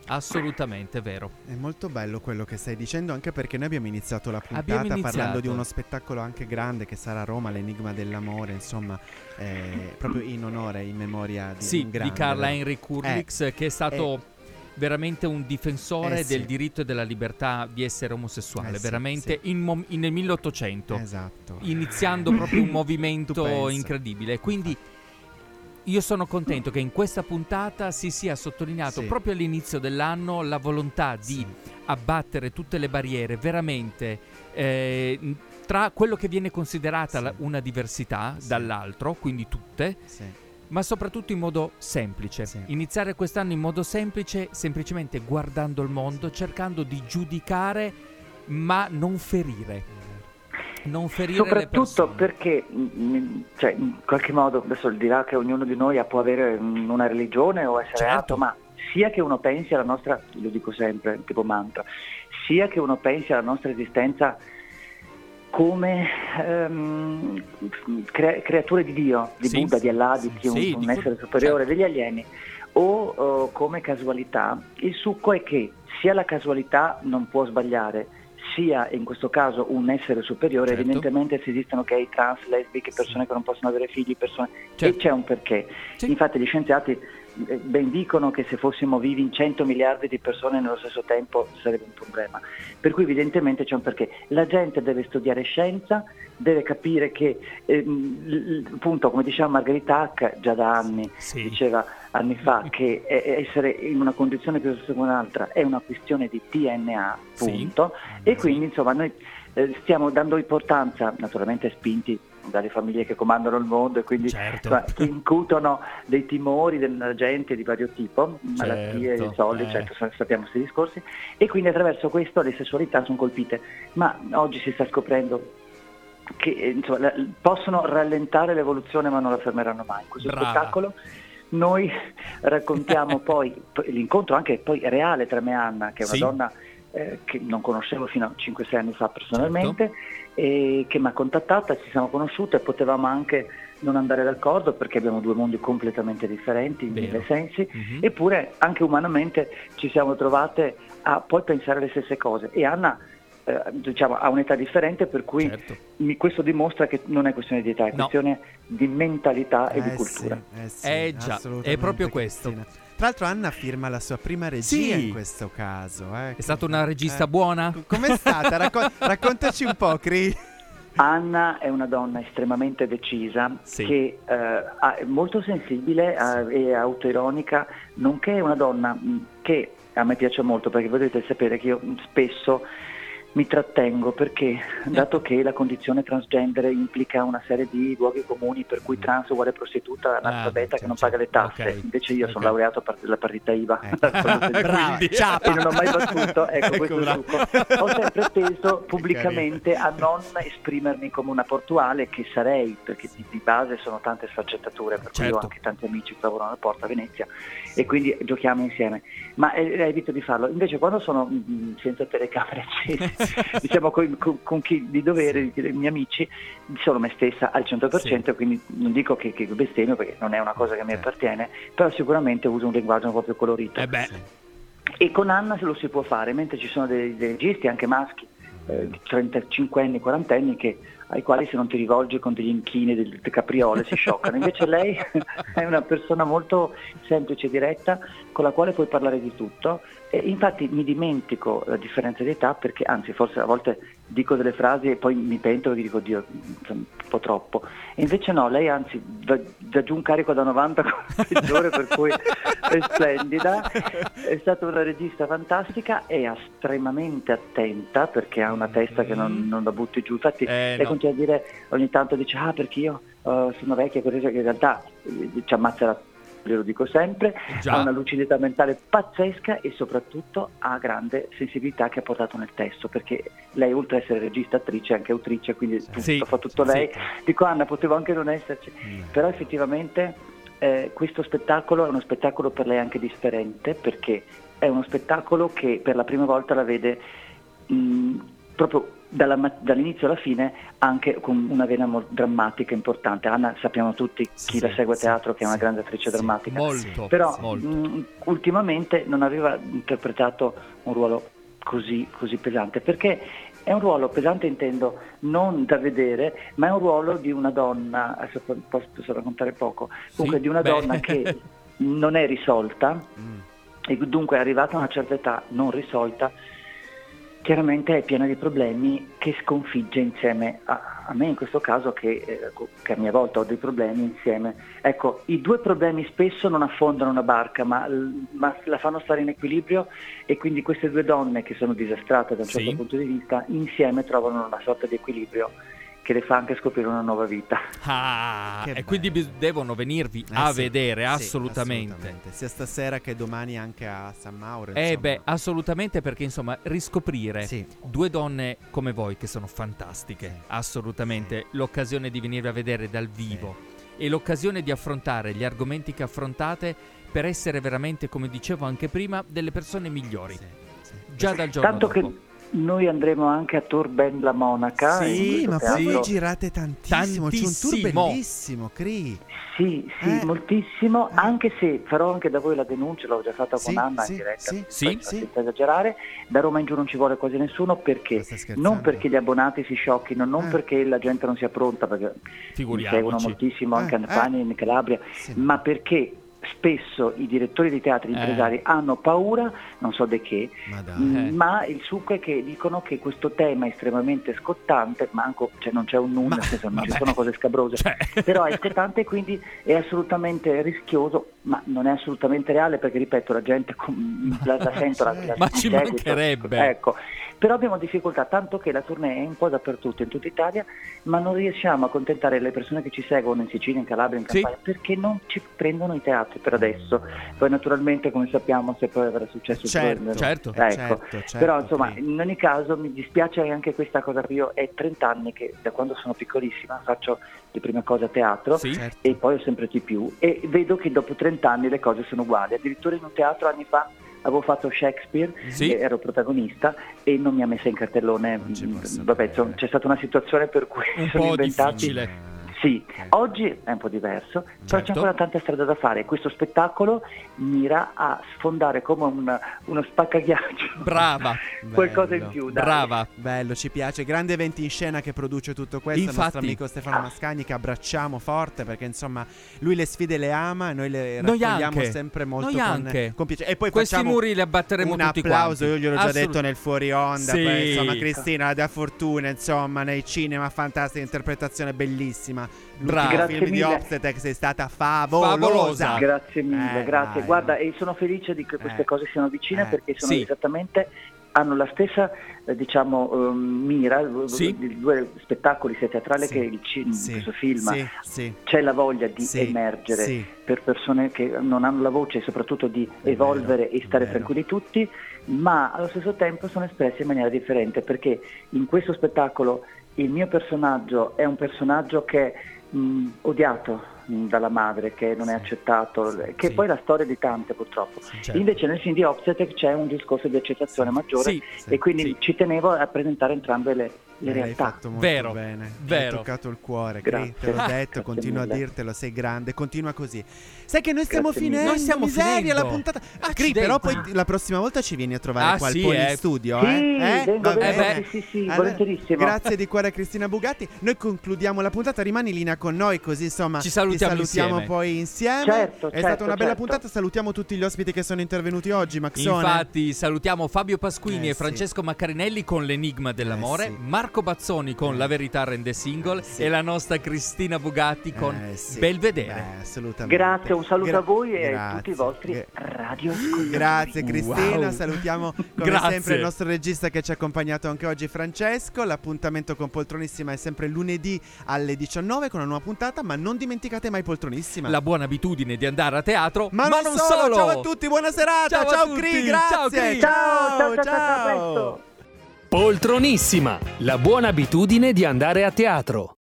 Speaker 5: Assolutamente vero.
Speaker 4: È molto bello quello che stai dicendo, anche perché noi abbiamo iniziato la puntata parlando di uno spettacolo anche grande che sarà a Roma, l'Enigma dell'amore, insomma, proprio in onore, in memoria di un grande,
Speaker 5: di Karl-Heinrich Kurlix, che è stato veramente un difensore del diritto e della libertà di essere omosessuale, veramente nel 1800,
Speaker 4: esatto,
Speaker 5: iniziando proprio un movimento incredibile. Quindi io sono contento che in questa puntata si sia sottolineato proprio all'inizio dell'anno la volontà di abbattere tutte le barriere veramente tra quello che viene considerata una diversità dall'altro, quindi tutte, ma soprattutto in modo semplice. Iniziare quest'anno in modo semplice, semplicemente guardando il mondo, cercando di giudicare ma non ferire. Non ferire
Speaker 11: soprattutto perché in qualche modo, adesso dirà che ognuno di noi può avere una religione o essere ateo, ma sia che uno pensi alla nostra, lo dico sempre tipo mantra, sia che uno pensi alla nostra esistenza come creature di Dio, di Buddha, di Allah, di un essere superiore, degli alieni, o come casualità, il succo è che sia la casualità non può sbagliare, sia in questo caso un essere superiore. Evidentemente se esistono gay, trans, lesbiche, persone che non possono avere figli, e c'è un perché. Infatti gli scienziati ben dicono che se fossimo vivi in 100 miliardi di persone nello stesso tempo sarebbe un problema, per cui evidentemente c'è un perché. La gente deve studiare scienza, deve capire che appunto, come diceva Margherita Hack già da anni, diceva anni fa, che essere in una condizione piuttosto che un'altra è una questione di DNA, punto. E quindi insomma noi stiamo dando importanza, naturalmente spinti dalle famiglie che comandano il mondo e quindi incutono dei timori della gente di vario tipo, malattie, soldi, sappiamo questi discorsi, e quindi attraverso questo le sessualità sono colpite. Ma oggi si sta scoprendo che insomma, possono rallentare l'evoluzione ma non la fermeranno mai. Questo spettacolo noi raccontiamo poi l'incontro anche poi reale tra me e Anna, che è una donna che non conoscevo fino a 5-6 anni fa personalmente, e che mi ha contattata, ci siamo conosciute e potevamo anche non andare d'accordo perché abbiamo due mondi completamente differenti in mille sensi, eppure anche umanamente ci siamo trovate a poi pensare le stesse cose. E Anna ha un'età differente, per cui questo dimostra che non è questione di età, è questione di mentalità e di cultura.
Speaker 5: Già, è proprio questo.
Speaker 4: Tra l'altro Anna firma la sua prima regia in questo caso.
Speaker 5: È stata una regista buona?
Speaker 4: Com'è stata? Raccontaci un po', Cri.
Speaker 11: Anna è una donna estremamente decisa, che è molto sensibile e autoironica, nonché una donna che a me piace molto, perché potete sapere che io spesso mi trattengo perché, dato che la condizione transgender implica una serie di luoghi comuni, per cui trans uguale prostituta, analfabeta che non paga le tasse, invece io sono laureato della partita IVA e non ho mai battuto questo trucco. Ho sempre teso pubblicamente a non esprimermi come una portuale, che sarei, perché di base sono tante sfaccettature, per cui io ho anche tanti amici che lavorano alla Porta a Venezia e quindi giochiamo insieme, ma evito di farlo. Invece quando sono senza telecamere accese, diciamo con chi di dovere, i miei amici, sono me stessa al 100%, quindi non dico che bestemmio perché non è una cosa che mi appartiene, però sicuramente uso un linguaggio un po' più colorito. E con Anna se lo si può fare, mentre ci sono dei registi anche maschi, 35 anni, 40 anni, ai quali se non ti rivolgi con degli inchini, delle capriole si scioccano. Invece lei è una persona molto semplice e diretta, con la quale puoi parlare di tutto, e infatti mi dimentico la differenza di età, perché anzi forse a volte dico delle frasi e poi mi pento e dico Dio, un po' troppo, e invece no, lei anzi da giù un carico da 90 peggiore, per cui è splendida, è stata una regista fantastica, è estremamente attenta perché ha una testa che non la butti giù, infatti lei continua a dire, ogni tanto dice perché io sono vecchia, così, che in realtà ci ammazza glielo dico sempre, ha una lucidità mentale pazzesca e soprattutto ha grande sensibilità che ha portato nel testo, perché lei oltre ad essere regista, attrice, è anche autrice, quindi fa tutto lei. Dico Anna, potevo anche non esserci, però effettivamente questo spettacolo è uno spettacolo per lei anche differente, perché è uno spettacolo che per la prima volta la vede proprio dall'inizio alla fine anche con una vena drammatica importante. Anna, sappiamo tutti, chi la segue a teatro, che è una grande attrice drammatica, però ultimamente non aveva interpretato un ruolo così pesante, perché è un ruolo pesante, intendo, non da vedere, ma è un ruolo di una donna, adesso posso raccontare poco, comunque di una donna che non è risolta e dunque è arrivata a una certa età non risolta, chiaramente è piena di problemi che sconfigge insieme a me in questo caso che a mia volta ho dei problemi insieme. Ecco, i due problemi spesso non affondano una barca ma la fanno stare in equilibrio, e quindi queste due donne che sono disastrate da un certo punto di vista insieme trovano una sorta di equilibrio che le fa anche scoprire una nuova vita.
Speaker 5: E quindi devono venirvi a vedere, assolutamente.
Speaker 4: Sia stasera che domani anche a San Mauro.
Speaker 5: Assolutamente, perché insomma riscoprire due donne come voi che sono fantastiche, assolutamente, l'occasione di venirvi a vedere dal vivo e l'occasione di affrontare gli argomenti che affrontate per essere veramente, come dicevo anche prima, delle persone migliori. Già dal giorno
Speaker 11: tanto
Speaker 5: dopo.
Speaker 11: Che noi andremo anche a Tour Ben La Monaca.
Speaker 4: Ma poi voi girate tantissimo. C'è un tour bellissimo, Cri.
Speaker 11: Sì, moltissimo, anche se farò anche da voi la denuncia, l'ho già fatta con Anna in diretta, senza esagerare. Da Roma in giù non ci vuole quasi nessuno, perché non perché gli abbonati si sciocchino, non perché la gente non sia pronta, perché mi seguono moltissimo anche a Napani, in Calabria, ma perché spesso i direttori di teatri, gli impresari hanno paura, non so di che, ma il succo è che dicono che questo tema è estremamente scottante, non c'è un nulla, nel senso, non ci sono cose scabrose, però è scottante e quindi è assolutamente rischioso, ma non è assolutamente reale, perché ripeto, la gente la sento,
Speaker 5: ma ci mancherebbe.
Speaker 11: Ecco. Però abbiamo difficoltà, tanto che la tournée è un po' dappertutto, in tutta Italia, ma non riusciamo a accontentare le persone che ci seguono in Sicilia, in Calabria, in Campania, perché non ci prendono i teatri per adesso. Poi naturalmente, come sappiamo, se poi avrà successo
Speaker 5: certo.
Speaker 11: Però insomma, in ogni caso mi dispiace anche questa cosa. Io è 30 anni che da quando sono piccolissima faccio le prime cose a teatro, e poi ho sempre di più, e vedo che dopo 30 anni le cose sono uguali. Addirittura in un teatro anni fa avevo fatto Shakespeare, ero protagonista e non mi ha messa in cartellone. C'è stata una situazione per cui sono inventati.
Speaker 5: Difficile.
Speaker 11: Sì, oggi è un po' diverso, però c'è ancora tanta strada da fare. Questo spettacolo mira a sfondare come uno spaccaghiaccio.
Speaker 5: Brava.
Speaker 11: Qualcosa in più, dai.
Speaker 5: Brava.
Speaker 4: Bello, ci piace. Grande Eventi in Scena che produce tutto questo. Il nostro amico Stefano Mascagni, che abbracciamo forte, perché insomma lui le sfide le ama e noi le raccogliamo sempre molto con piacere. E poi
Speaker 5: questi muri li abbatteremo tutti quanti.
Speaker 4: Un applauso, io gliel'ho già detto nel fuori onda. Poi, insomma, Cristina, la dà fortuna, insomma, nei cinema, fantastica interpretazione, bellissima.
Speaker 11: Bravo.
Speaker 4: Il film di Obstetex è stata favolosa.
Speaker 11: Grazie mille, grazie. Guarda, e sono felice di che queste cose siano vicine, perché sono esattamente, hanno la stessa mira, i due spettacoli sia teatrale che il questo film. C'è la voglia di emergere per persone che non hanno la voce, e soprattutto di evolvere e stare tranquilli tutti, ma allo stesso tempo sono espressi in maniera differente, perché in questo spettacolo il mio personaggio è un personaggio che è odiato dalla madre, che non è accettato, che poi è la storia di tante, purtroppo. Invece nel film di Obstetex c'è un discorso di accettazione maggiore, e quindi ci tenevo a presentare entrambe le realtà.
Speaker 4: Hai fatto molto bene. Hai toccato il cuore,
Speaker 11: grazie.
Speaker 4: te l'ho detto, continuo a dirtelo, sei grande, continua così. Sai che noi stiamo finendo,
Speaker 5: noi stiamo
Speaker 4: finendo la puntata. Però poi la prossima volta ci vieni a trovare qua al Poli Studio,
Speaker 11: Sì, volentierissimo.
Speaker 4: Grazie di cuore a Cristina Bugatti. Noi concludiamo la puntata, rimani in linea con noi, così insomma
Speaker 5: ci salutiamo
Speaker 4: insieme. Poi insieme. È stata una bella puntata. Salutiamo tutti gli ospiti che sono intervenuti oggi, Maxone.
Speaker 5: Infatti salutiamo Fabio Pasquini e Francesco Maccarinelli con l'Enigma dell'amore, Marco Bazzoni con La verità rende single, e la nostra Cristina Bugatti con Belvedere.
Speaker 4: Assolutamente.
Speaker 11: Grazie, un saluto a voi e a tutti i vostri radioascoltatori.
Speaker 4: Grazie Cristina, salutiamo come sempre il nostro regista che ci ha accompagnato anche oggi, Francesco. L'appuntamento con Poltronissima è sempre lunedì alle 19 con una nuova puntata, ma non dimenticate mai Poltronissima,
Speaker 5: la buona abitudine di andare a teatro,
Speaker 4: ma non solo. Ciao a tutti, buona serata. Ciao Cri, grazie.
Speaker 11: Ciao.
Speaker 3: Poltronissima, la buona abitudine di andare a teatro.